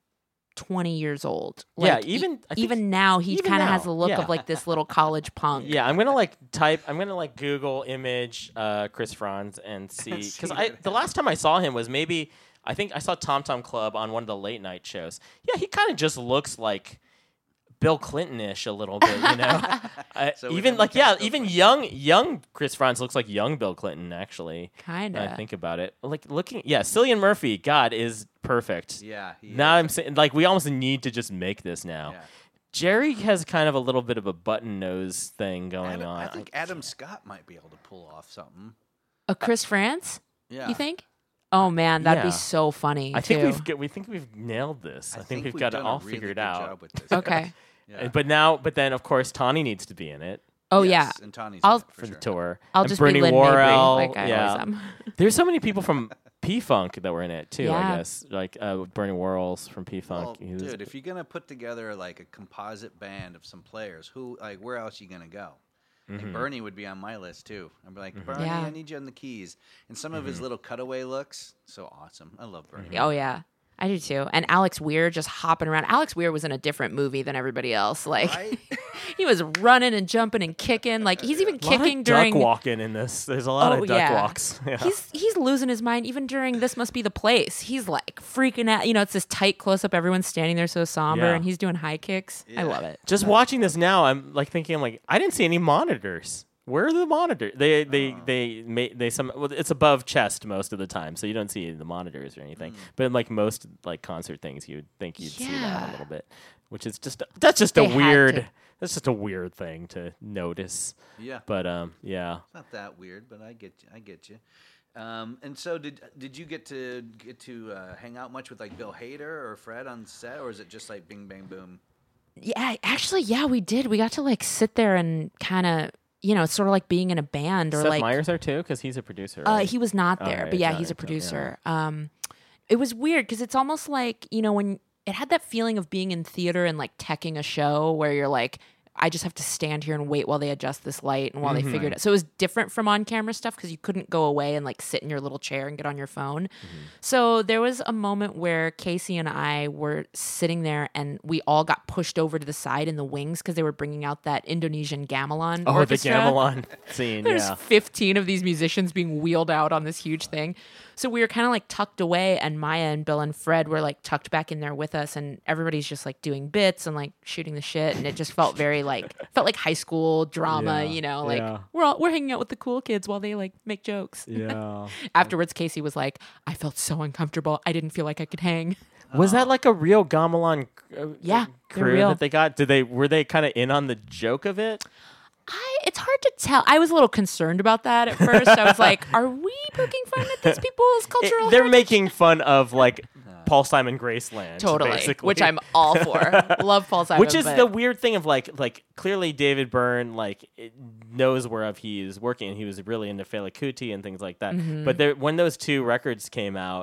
twenty years old. Yeah, Like, e- even- I think- even now he even kind of now, has the look yeah. of like this little college punk. Yeah, I'm gonna like type. I'm gonna like Google image uh, Chris Franz and see See because what I it the last time I saw him was maybe I think I saw Tom Tom Club on one of the late night shows. Yeah, he kind of just looks like Bill Clinton-ish a little bit, you know. uh, So we even can- like we yeah, can't go even for it. young young Chris Franz looks like young Bill Clinton actually. Kind When I of. think about it, like looking yeah, Cillian Murphy, God is perfect. Yeah. He Now is. I'm saying like we almost need to just make this now. Yeah. Jerry has kind of a little bit of a button nose thing going Adam, on. I think Adam Scott might be able to pull off something. A Chris France? Yeah. You think? Oh man, that'd Yeah. be so funny. I think too. we've get, we think we've nailed this. I, think, we've, got it done a all really figured good out. job with this. Okay. Yeah. Uh, But now, but then of course Tawny needs to be in it Oh Yes, yeah. and Tawny's I'll- in it, for for the sure. tour. I'll and just Bernie be Lynn Worrell. Mabry, like I yeah, always am. there's so many people from P Funk that were in it too. I Yeah. guess like uh, Bernie Worrell's from P Funk. Well, dude, if you're gonna put together like a composite band of some players, who like where else you gonna go? Mm-hmm. Like Bernie would be on my list too. I'd be like, Bernie, Yeah. I need you on the keys. And some of his little cutaway looks, so awesome. I love Bernie. Oh yeah. I do too. And Alex Weir just hopping around. Alex Weir was in a different movie than everybody else. Like Right? he was running and jumping and kicking. Like he's even a lot kicking of during duck walking in this. There's a lot Oh, of duck yeah. walks. Yeah. He's he's losing his mind even during This Must Be the Place. He's like freaking out. You know, it's this tight close up. Everyone's standing there so somber, Yeah. and he's doing high kicks. I love it. Just watching this now, I'm like thinking, I'm like, I didn't see any monitors. Where are the monitors? They they Oh. they they, they some. Well, it's above chest most of the time, so you don't see the monitors or anything. Mm. But in like most like concert things, you'd think you'd see that Yeah. a little bit, which is just that's just They a had weird. to. That's just a weird thing to notice. Yeah. But um, yeah. It's not that weird, but I get you. I get you. Um, and so, did did you get to get to uh, hang out much with like Bill Hader or Fred on set, or is it just like Bing Bang Boom? Yeah, actually, yeah, we did. We got to like sit there and kind of, you know, it's sort of like being in a band or Seth like Meyers there too, because he's a producer. Uh, Right? he was not Oh, there, yeah, but yeah, got he's a it, got it, producer. Um, it was weird because it's almost like, you know, when it had that feeling of being in theater and like teching a show where you're like, I just have to stand here and wait while they adjust this light and while Mm-hmm. they figure it out. So it was different from on camera stuff because you couldn't go away and like sit in your little chair and get on your phone. Mm-hmm. So there was a moment where Casey and I were sitting there and we all got pushed over to the side in the wings because they were bringing out that Indonesian gamelan Oh, orchestra. the gamelan scene. There's Yeah. fifteen of these musicians being wheeled out on this huge thing. So we were kind of like tucked away, and Maya and Bill and Fred were like tucked back in there with us, and everybody's just like doing bits and like shooting the shit, and it just felt very like felt like high school drama, Yeah, you know, like yeah. we're all we're hanging out with the cool kids while they like make jokes. Yeah. Afterwards, Casey was like, "I felt so uncomfortable. I didn't feel like I could hang." Was that like a real gamelan uh, Yeah, they're crew real. that they got? Did they were they kind of in on the joke of it? I, it's hard to tell. I was a little concerned about that at first. I was like, "Are we poking fun at these people's It- cultural?" they're heritage? making fun of like Paul Simon Graceland, Totally, basically. which I'm all for. Love Paul Simon, Which is but- the weird thing of like like clearly David Byrne like it knows whereof he is working, and he was really into Fela Kuti and things like that. Mm-hmm. But there, when those two records came out,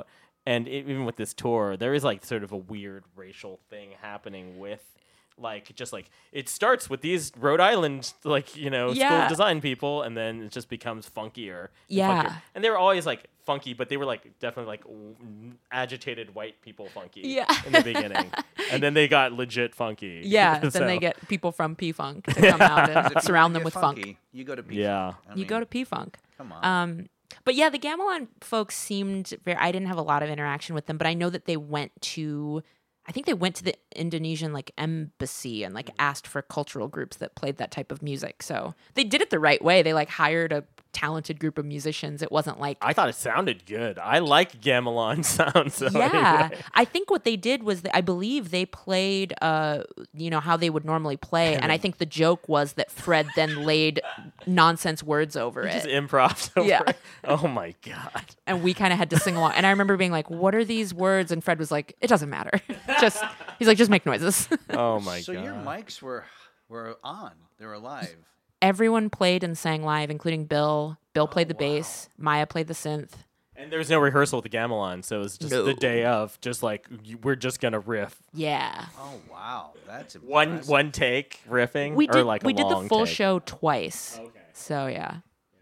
and it, even with this tour, there is like sort of a weird racial thing happening with. Like just like it starts with these Rhode Island like you know Yeah. school of design people, and then it just becomes funkier. And Yeah. funkier. And they were always like funky, but they were like definitely like w- agitated white people funky. Yeah. in the beginning, and then they got legit funky. Yeah, then So, they get people from P-Funk to come out If and you surround wanna them get with funky, funk. You go to P. Yeah. I You mean, go to P-Funk. Come on. Um, but yeah, the Gamelan folks seemed very. I didn't have a lot of interaction with them, but I know that they went to. I think they went to the Indonesian like embassy and like asked for cultural groups that played that type of music. So they did it the right way. They like hired a talented group of musicians. It wasn't like I thought it sounded good. I like gamelan sound. So yeah, anyway. I think what they did was that I believe they played, uh, you know, how they would normally play, and I think the joke was that Fred then laid nonsense words over Just it, improv. Over Yeah. it. Oh my god. and we kind of had to sing along. And I remember being like, "What are these words?" And Fred was like, "It doesn't matter. just he's like, just make noises." Oh my so god. your mics were were on. They were live. Everyone played and sang live, including Bill. Bill played the wow. bass. Maya played the synth. And there was no rehearsal with the gamelan, so it was just No. the day of, just like you- we're just gonna riff. Yeah, Oh wow, that's One impressive. one take riffing, we or did. like a we did the long full take? show twice. Okay. So yeah,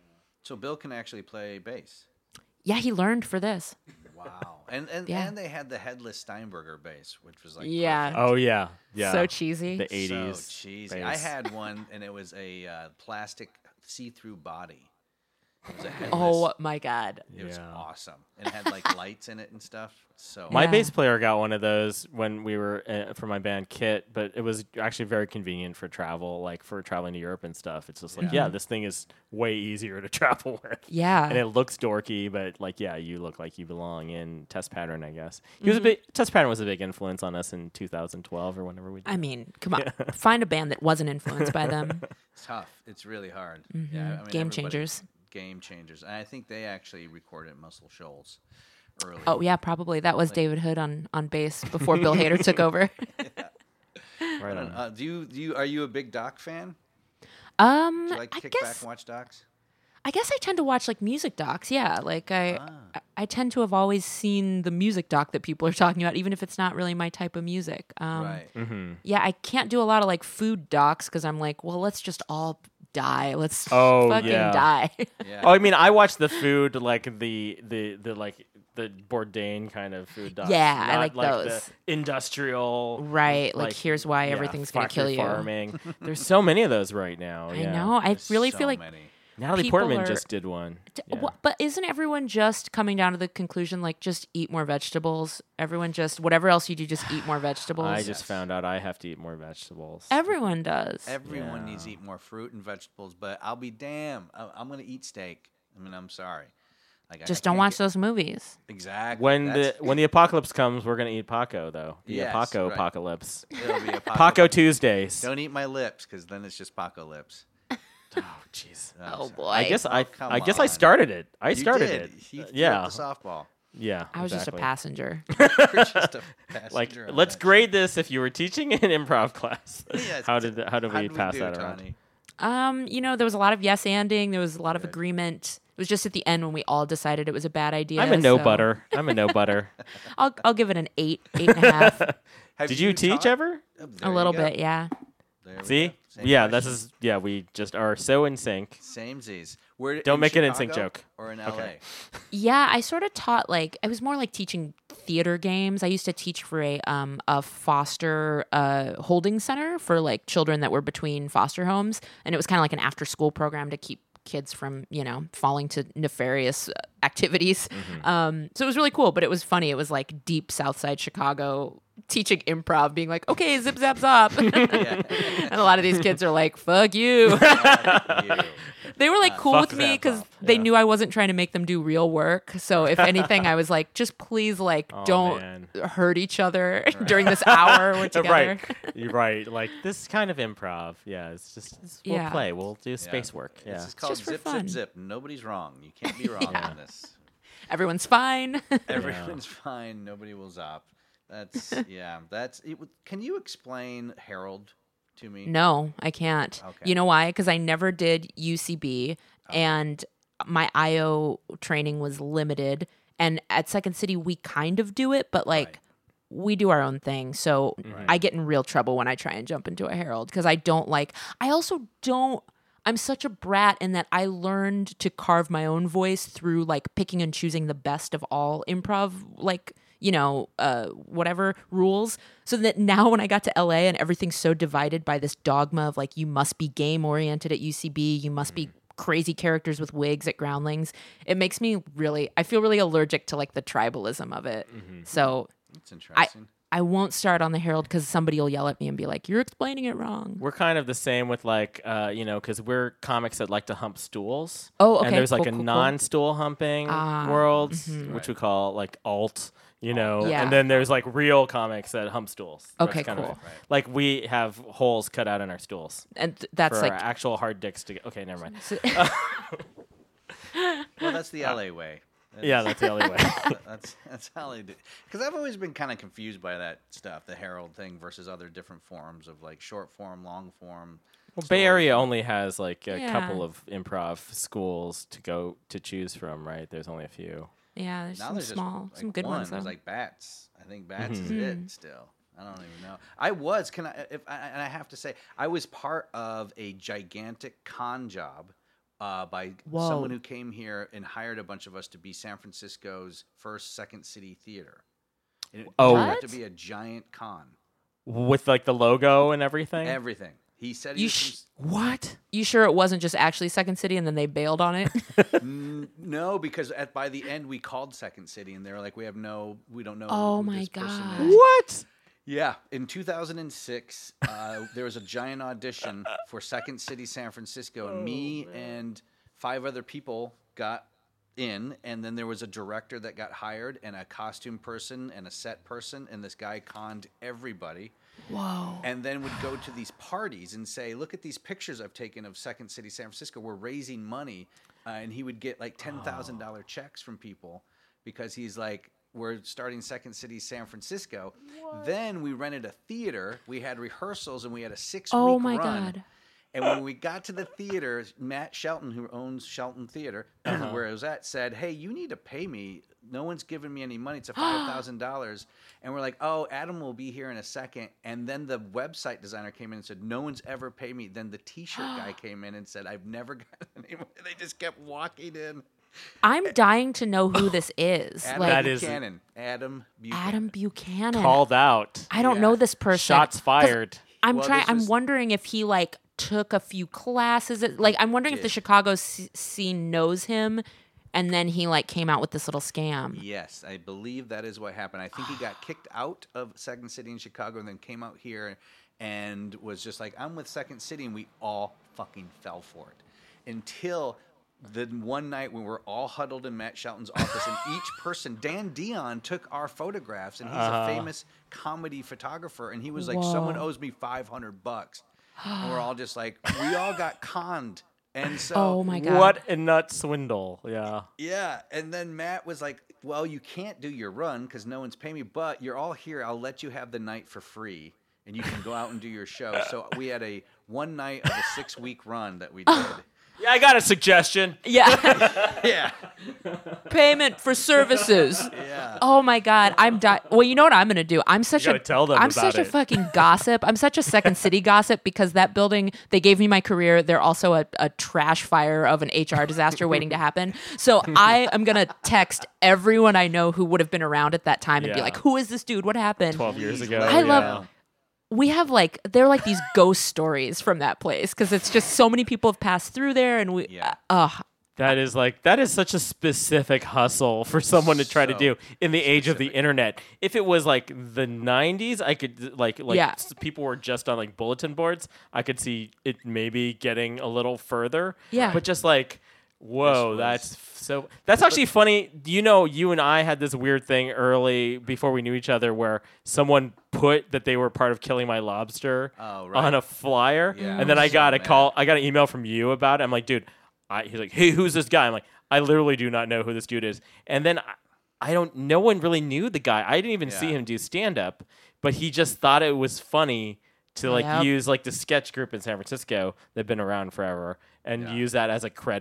So Bill can actually play bass. yeah, he learned for this. Wow. And and, Yeah. and they had the headless Steinberger bass, which was like Yeah. Oh yeah, yeah. So cheesy. The eighties. So cheesy. I had one, and it was a uh, plastic see-through body. It was a headless. Oh my god. It was Yeah. awesome. And it had like lights in it and stuff. So My Yeah. bass player got one of those when we were uh, for my band Kit, but it was actually very convenient for travel, like for traveling to Europe and stuff. It's just like, yeah, this thing is way easier to travel with. Yeah. And it looks dorky, but like, yeah, you look like you belong in Test Pattern, I guess. He was a big Test Pattern was a big influence on us in two thousand twelve or whenever we did. I mean, come on. Find a band that wasn't influenced by them. it's tough. It's really hard. Mm-hmm. Yeah, I mean, Game everybody- changers. Game changers. And I think they actually recorded Muscle Shoals early. Oh yeah, probably. That was David Hood on, on bass before Bill Hader took over. right on. Uh, do you do you are you a big Doc fan? Um Do you like to I kick guess back and watch docs? I guess I tend to watch like music docs. Yeah, like I, Ah. I I tend to have always seen the music doc that people are talking about, even if it's not really my type of music. Um, right. Mm-hmm. Yeah, I can't do a lot of like food docs because I'm like, well, let's just all die. Let's Oh, fucking yeah. die. Yeah. Oh, I mean, I watch the food like the the the like the Bourdain kind of food docs. Yeah, I not like those. The industrial, Right, like, here's why yeah, everything's gonna factory kill you. Farming. There's so many of those right now. I yeah. know. I There's really so feel like many. Natalie people Portman are- just did one. D- Yeah. wha- But isn't everyone just coming down to the conclusion like just eat more vegetables? Everyone just whatever else you do, just eat more vegetables. I just found out I have to eat more vegetables. Everyone does. Everyone Yeah. needs to eat more fruit and vegetables, but I'll be damn. I- I'm going to eat steak. I mean, I'm sorry. Like, I- just I don't can't watch get- those movies. Exactly. when the That's- when the apocalypse comes, we're gonna eat Paco though. The Yes, Paco right. apocalypse. it'll be a Paco Tuesdays. Don't eat my lips, because then it's just Paco lips. Oh jeez. I'm Oh sorry. boy. I guess I come I guess I on. started it. I You started did. it. He Uh, threw yeah. the softball. Yeah. I was exactly. just a passenger. You're just a Like, passenger on let's that grade this if you were teaching an improv class. Yes. how did how did How we did pass do, that around? Tony? um, you know, there was a lot of yes anding. There was a lot of Good. agreement. It was just at the end when we all decided it was a bad idea. I'm a no so butter. I'm a no butter. I'll I'll give it an eight, eight and a half. Have Did you, teach taught? ever? Oh, there a you little go. bit, yeah. There we See? go. Same Yeah, question. this is yeah, we just are so in sync. Same Z's. Where, Don't in make an in-sync Chicago joke. Or in L A? Okay. Yeah, I sort of taught like I was more like teaching theater games. I used to teach for a um a foster uh holding center for like children that were between foster homes, and it was kind of like an after school program to keep kids from, you know, falling to nefarious uh, activities. Um so it was really cool, but it was funny. It was like deep South Side Chicago teaching improv, being like, okay, zip zap zop. And a lot of these kids are like, fuck you. You. They were like cool fuck with me that because bop. they Yeah. knew I wasn't trying to make them do real work. So if anything, I was like, just please, like, Oh, don't man. hurt each other during this hour we're together. Right. You're right. Like this kind of improv. Yeah, it's just it's, we'll Yeah. play. We'll do Yeah. space work. Yeah. This is called just for zip, fun. zip, zip. Nobody's wrong. You can't be wrong Yeah. on this. Everyone's fine. Everyone's fine. Nobody will zop. That's yeah. That's. It, would- can you explain Harold to me? No, I can't. Okay. You know why? Because I never did U C B, and my I O training was limited. And at Second City, we kind of do it, but like Right. we do our own thing. So I get in real trouble when I try and jump into a Herald because I don't like, I also don't, I'm such a brat in that I learned to carve my own voice through like picking and choosing the best of all improv, like, you know, uh, whatever rules. So that now when I got to L A and everything's so divided by this dogma of like, you must be game oriented at U C B, you must be crazy characters with wigs at Groundlings, it makes me really, I feel really allergic to like the tribalism of it. Mm-hmm. So That's I, interesting. I won't start on the Herald because somebody will yell at me and be like, you're explaining it wrong. We're kind of the same with like, uh, you know, because we're comics that like to hump stools. Oh, okay, And there's like cool, a cool, cool. non-stool humping Ah, world, mhm. which we call like alt, you know. Yeah. And then there's like real comics that hump stools. That's Okay, kind of- cool. like we have holes cut out in our stools And th- that's for like, our actual hard dicks to get. Okay, never mind. Well, that's the L A way. That Yeah, is- that's the only way. that's that's how they do. Because I've always been kind of confused by that stuff, the Herald thing versus other different forms of like short form, long form. Well, Bay Area only has like a Yeah. couple of improv schools to go to choose from, right? There's only a few. yeah, there's Now some there's small, just some like good one. ones though. There's like Bats. I think Bats Mm-hmm. is it still. I don't even know. I was. Can I? If I, and I have to say, I was part of a gigantic con job uh, by Whoa. someone who came here and hired a bunch of us to be San Francisco's first Second City theater. And it Oh. turned out to What? be a giant con. With like the logo and everything. Everything. He said he You was sh- from- What? You sure it wasn't just actually Second City and then they bailed on it? N- no, because at by the end we called Second City and they were like, we have no, we don't know. Oh who my this person God. is. What? Yeah, in two thousand six, uh, there was a giant audition for Second City San Francisco, and me and five other people got in, and then there was a director that got hired, and a costume person, and a set person, and this guy conned everybody. Whoa. And then would go to these parties and say, look at these pictures I've taken of Second City San Francisco. We're raising money. Uh, and he would get like ten thousand dollars checks from people because he's like, we're starting Second City San Francisco. Then we rented a theater. We had rehearsals and we had a six-week Oh my run. God. And when we got to the theater, Matt Shelton, who owns Shelton Theater, where it was at, said, hey, you need to pay me. No one's giving me any money. It's a five thousand dollars. And we're like, oh, Adam will be here in a second. And then the website designer came in and said, no one's ever paid me. Then the T-shirt guy came in and said, I've never gotten any money. They just kept walking in. I'm dying to know who this is. Adam like That is- Buchanan. Adam Buchanan. Adam Buchanan. Called out. I don't Yeah. know this person. Shots 'Cause fired. I'm Well, trying. this I'm was- wondering if he like took a few classes. At, like I'm wondering if the did. Chicago s- scene knows him, and then he like came out with this little scam. Yes, I believe that is what happened. I think he got kicked out of Second City in Chicago and then came out here and was just like, I'm with Second City, and we all fucking fell for it. Until the one night when we're all huddled in Matt Shelton's office, and each person, Dan Dion, took our photographs, and he's Uh-huh. a famous comedy photographer, and he was like, Whoa. someone owes me five hundred bucks. And we're all just like, we all got conned. And so Oh my god. What a nut swindle. Yeah. yeah, and then Matt was like, well, you can't do your run because no one's paying me, but you're all here. I'll let you have the night for free, and you can go out and do your show. So we had a one night of a six-week run that we did. Yeah, I got a suggestion. Yeah. Yeah, Payment for services. yeah. Oh my god, I'm di- well. You know what I'm gonna do? I'm such You a gotta tell them I'm about such a it. fucking gossip. I'm such a Second City gossip because that building they gave me my career. They're also a, a trash fire of an H R disaster waiting to happen. So I am gonna text everyone I know who would have been around at that time and be Yeah. like, "Who is this dude? What happened?" Twelve years Please ago. let I me love- know. We have like they're like these ghost stories from that place because it's just so many people have passed through there and we. Yeah. Uh, That is like that is such a specific hustle for someone to try to So do in the age of the internet. If it was like the nineties, I could like like Yeah. s- people were just on like bulletin boards. I could see it maybe getting a little further. Yeah. but just like whoa, was- that's f- so. That's actually funny. You know, you and I had this weird thing early before we knew each other, where someone put that they were part of Killing My Lobster Oh, right. on a flyer, Yeah, and then I I was got so a mad. call. I got an email from you about it. I'm like, dude. I, he's like, hey, who's this guy? I'm like, I literally do not know who this dude is. And then I, I don't. No one really knew the guy. I didn't even see Yeah. him do stand up, but he just thought it was funny to like Yep. use like the sketch group in San Francisco that'd been around forever and Yeah. use that as a credit.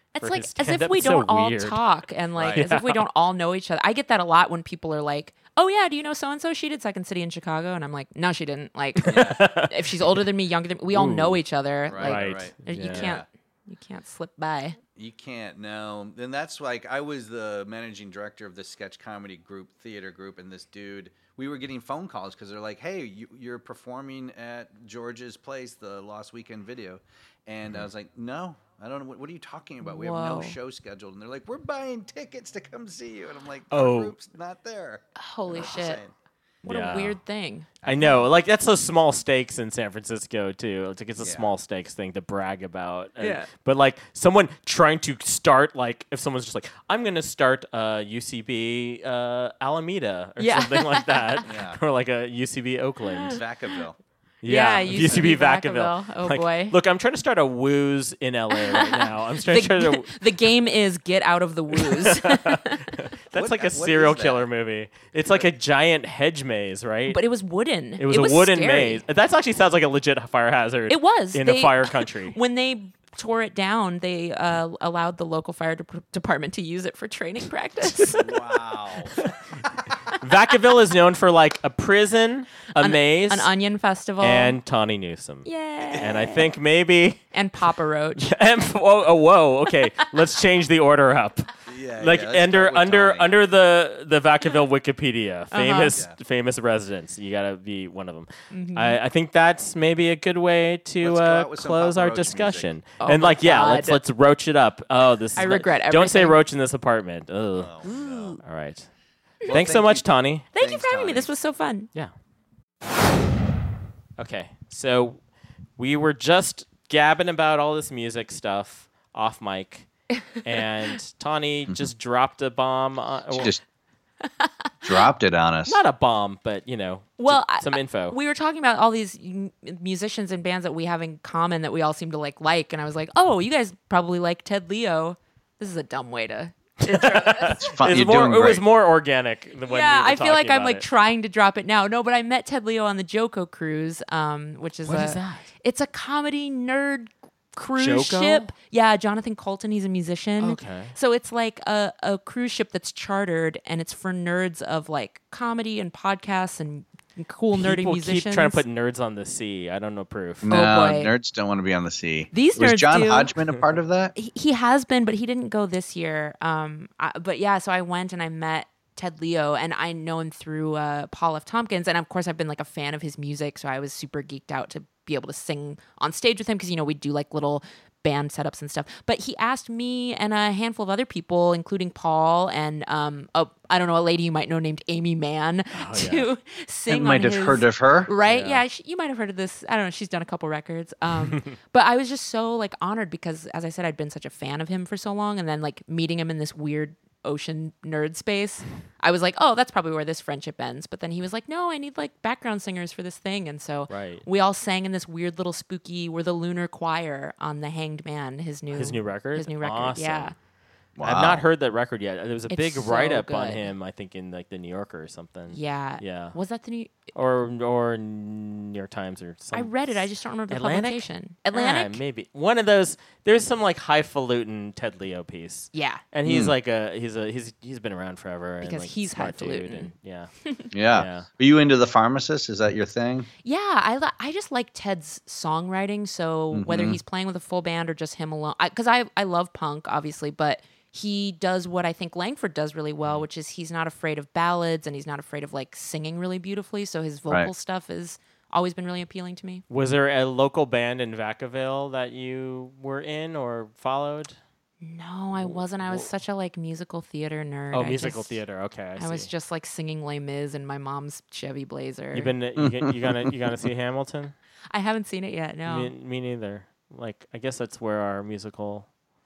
It's for like his as if stand-up. we It's so don't all weird. talk and like Right. as if we don't all know each other. I get that a lot when people are like, "Oh yeah, do you know so and so? She did Second City in Chicago," and I'm like, "No, she didn't." Like, if she's older than me, younger than me, we all know each other. Right, Like, right. you Yeah. can't you can't slip by. You can't, no. And that's like, I was the managing director of this sketch comedy group, theater group, and this dude, we were getting phone calls because they're like, hey, you, you're performing at George's Place, the Lost Weekend Video. And I was like, no, I don't know. What, what are you talking about? We have no Whoa. show scheduled. And they're like, we're buying tickets to come see you. And I'm like, Oh. our group's not there. Holy What I'm shit. saying. What Yeah. a weird thing. I know, like that's those small stakes in San Francisco too. It's like it's a Yeah. small stakes thing to brag about. And- Yeah. But like someone trying to start, like if someone's just like, I'm gonna start uh, U C B uh, Alameda or Yeah. something like that, Yeah. or like a U C B Oakland. Vacaville. Yeah, U C B Vacaville. Vacaville. Oh, Like, boy. Look, I'm trying to start a Wooz in L A right now. I'm trying, trying The, to. the game is get out of the wooze. That's What- like a what serial is that? killer movie. It's like a giant hedge maze, right? But it was wooden. It was a wooden scary. maze. That actually sounds like a legit fire hazard. It was. in They- a fire country. When they tore it down, they uh, allowed the local fire de- department to use it for training practice. Wow. Vacaville is known for like a prison, a maze, An onion festival. and Tawny Newsome. Yay. And I think maybe. And Papa Roach. And, whoa, oh, whoa, okay. Let's change the order up. Yeah, Like yeah, let's under start with under Tawny. under the the Vacaville Wikipedia, Uh-huh. famous Yeah. famous residents. You gotta be one of them. Mm-hmm. I, I think that's maybe a good way to Let's go uh, out with some close Papa our Roach discussion. music. Oh and my like, yeah, God. let's let's roach it up. Oh, this. Is I not- regret Don't say everything. roach in this apartment. Ugh. Oh, no. All right. Thanks so thank much, you. Tawny. Thank you Thanks, for having me. Tawny. This was so fun. Yeah. Okay, so we were just gabbing about all this music stuff off mic, and Tawny just dropped a bomb. On, She well, just dropped it on us. not a bomb, but you know, Well, just some I- info. We were talking about all these m- musicians and bands that we have in common that we all seem to like like, and I was like, oh, you guys probably like Ted Leo. This is a dumb way to. It's fun. It's You're more, doing it was great. more organic than when yeah, we were I feel like talking I'm about like it. trying to drop it now. No, but I met Ted Leo on the Joko cruise, um, which is What a, is that? It's a comedy nerd cruise Joko? ship. Yeah, Jonathan Colton, he's a musician. Okay. So it's like a, a cruise ship that's chartered, and it's for nerds of like comedy and podcasts and cool nerdy People musicians. keep trying to put nerds on the sea. I don't know proof. No, boy. nerds don't want to be on the sea. These was nerds John do. Hodgman a part of that? he, he has been, but he didn't go this year. Um, I, but yeah, so I went and I met Ted Leo, and I know him through uh, Paul F. Tompkins, and of course I've been like a fan of his music, so I was super geeked out to be able to sing on stage with him because you know we do like little band setups and stuff. But he asked me and a handful of other people, including Paul and um, a, I don't know, a lady you might know named Amy Mann, to I sing. might on have his, heard of her. Right? Yeah, sh you might have heard of this. I don't know. She's done a couple records. Um, but I was just so like honored because, as I said, I'd been such a fan of him for so long, and then like meeting him in this weird ocean nerd space, I was like, oh, that's probably where this friendship ends. But then he was like, no, I need like background singers for this thing, and so Right. we all sang in this weird little spooky. We're the Lunar Choir on the Hanged Man, his new His new record? his new record. Awesome. Yeah. I've not heard that record yet. There was a It's big so write up on good. him, I think, in like the New Yorker or something. Yeah. Yeah. Was that the new? Or or New York Times or something. I read it. I just don't remember the Atlantic? publication. Atlantic. Ah, maybe one of those. There's some like highfalutin Ted Leo piece. Yeah. And he's like a he's a he's he's been around forever. and, Because like, he's smart dude highfalutin. and- Yeah. Yeah. Yeah. Are you into The Pharmacist? Is that your thing? Yeah, I li- I just like Ted's songwriting. So whether Mm-hmm. he's playing with a full band or just him alone, because I, I love punk obviously, but he does what I think Langford does really well, which is he's not afraid of ballads and he's not afraid of like singing really beautifully. So his vocal Right. stuff has always been really appealing to me. Was there a local band in Vacaville that you were in or followed? No, I wasn't. I was such a like musical theater nerd. Oh, I musical just- theater. Okay, I, I, was see. just like singing Les Mis in my mom's Chevy Blazer. You've been you, get- you gonna you gonna see Hamilton? I haven't seen it yet. No. Me, me neither. Like I guess that's where our musical.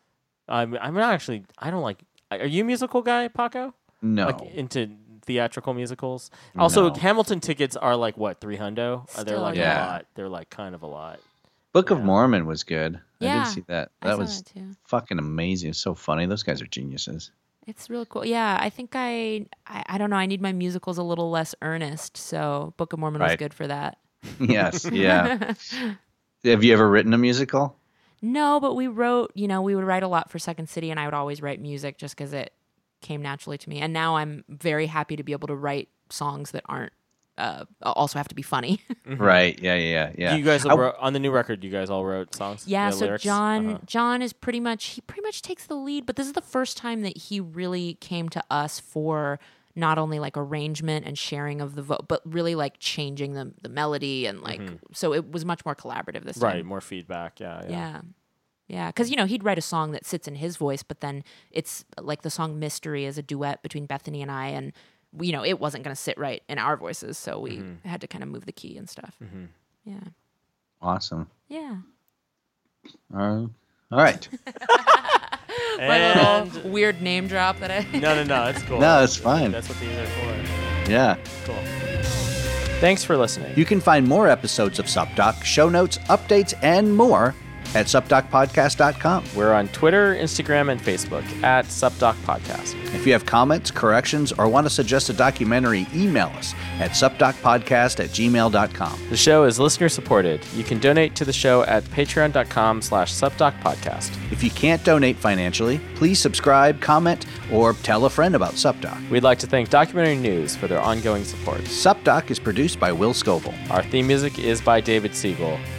I'm I'm not actually. I don't like. Are you a musical guy, Paco? No. Like into theatrical musicals. Also, No. Hamilton tickets are like what three hundo? Uh, They're Still like a a lot. lot. They're like kind of a lot. Book of Yeah. Mormon was good. I Yeah, did see that. I That saw was that too. fucking amazing. It's so funny. Those guys are geniuses. It's really cool. Yeah, I think I, I I don't know. I need my musicals a little less earnest. So Book of Mormon was Right. good for that. Yes. Yeah. Have you ever written a musical? No, but we wrote, you know, we would write a lot for Second City, and I would always write music just because it came naturally to me. And now I'm very happy to be able to write songs that aren't uh, also have to be funny. Right. Yeah. Yeah. Yeah. You guys I- wrote, on the new record. You guys all wrote songs. Yeah, Yeah, so lyrics? John Uh-huh. John is pretty much he pretty much takes the lead, but this is the first time that he really came to us for not only like arrangement and sharing of the vote, but really like changing the the melody and like so it was much more collaborative this time. Right, more feedback. Yeah, yeah. Yeah. Yeah, because, you know, he'd write a song that sits in his voice, but then it's like the song Mystery is a duet between Bethany and I, and, you know, it wasn't going to sit right in our voices, so we Mm-hmm. had to kind of move the key and stuff. Yeah. Awesome. Yeah. Uh, all right. My And little weird name drop that I... no, no, no, it's cool. No, it's fine. That's what these are for. Yeah. Cool. Thanks for listening. You can find more episodes of SupDoc, show notes, updates, and more at sup doc podcast dot com. We're on Twitter, Instagram, and Facebook at SupDoc Podcast. If you have comments, corrections, or want to suggest a documentary, email us at supdocpodcast at gmail dot com. The show is listener supported. You can donate to the show at patreon.com slash supdocpodcast. If you can't donate financially, please subscribe, comment, or tell a friend about SupDoc. We'd like to thank Documentary News for their ongoing support. SupDoc is produced by Will Scoville. Our theme music is by David Siegel.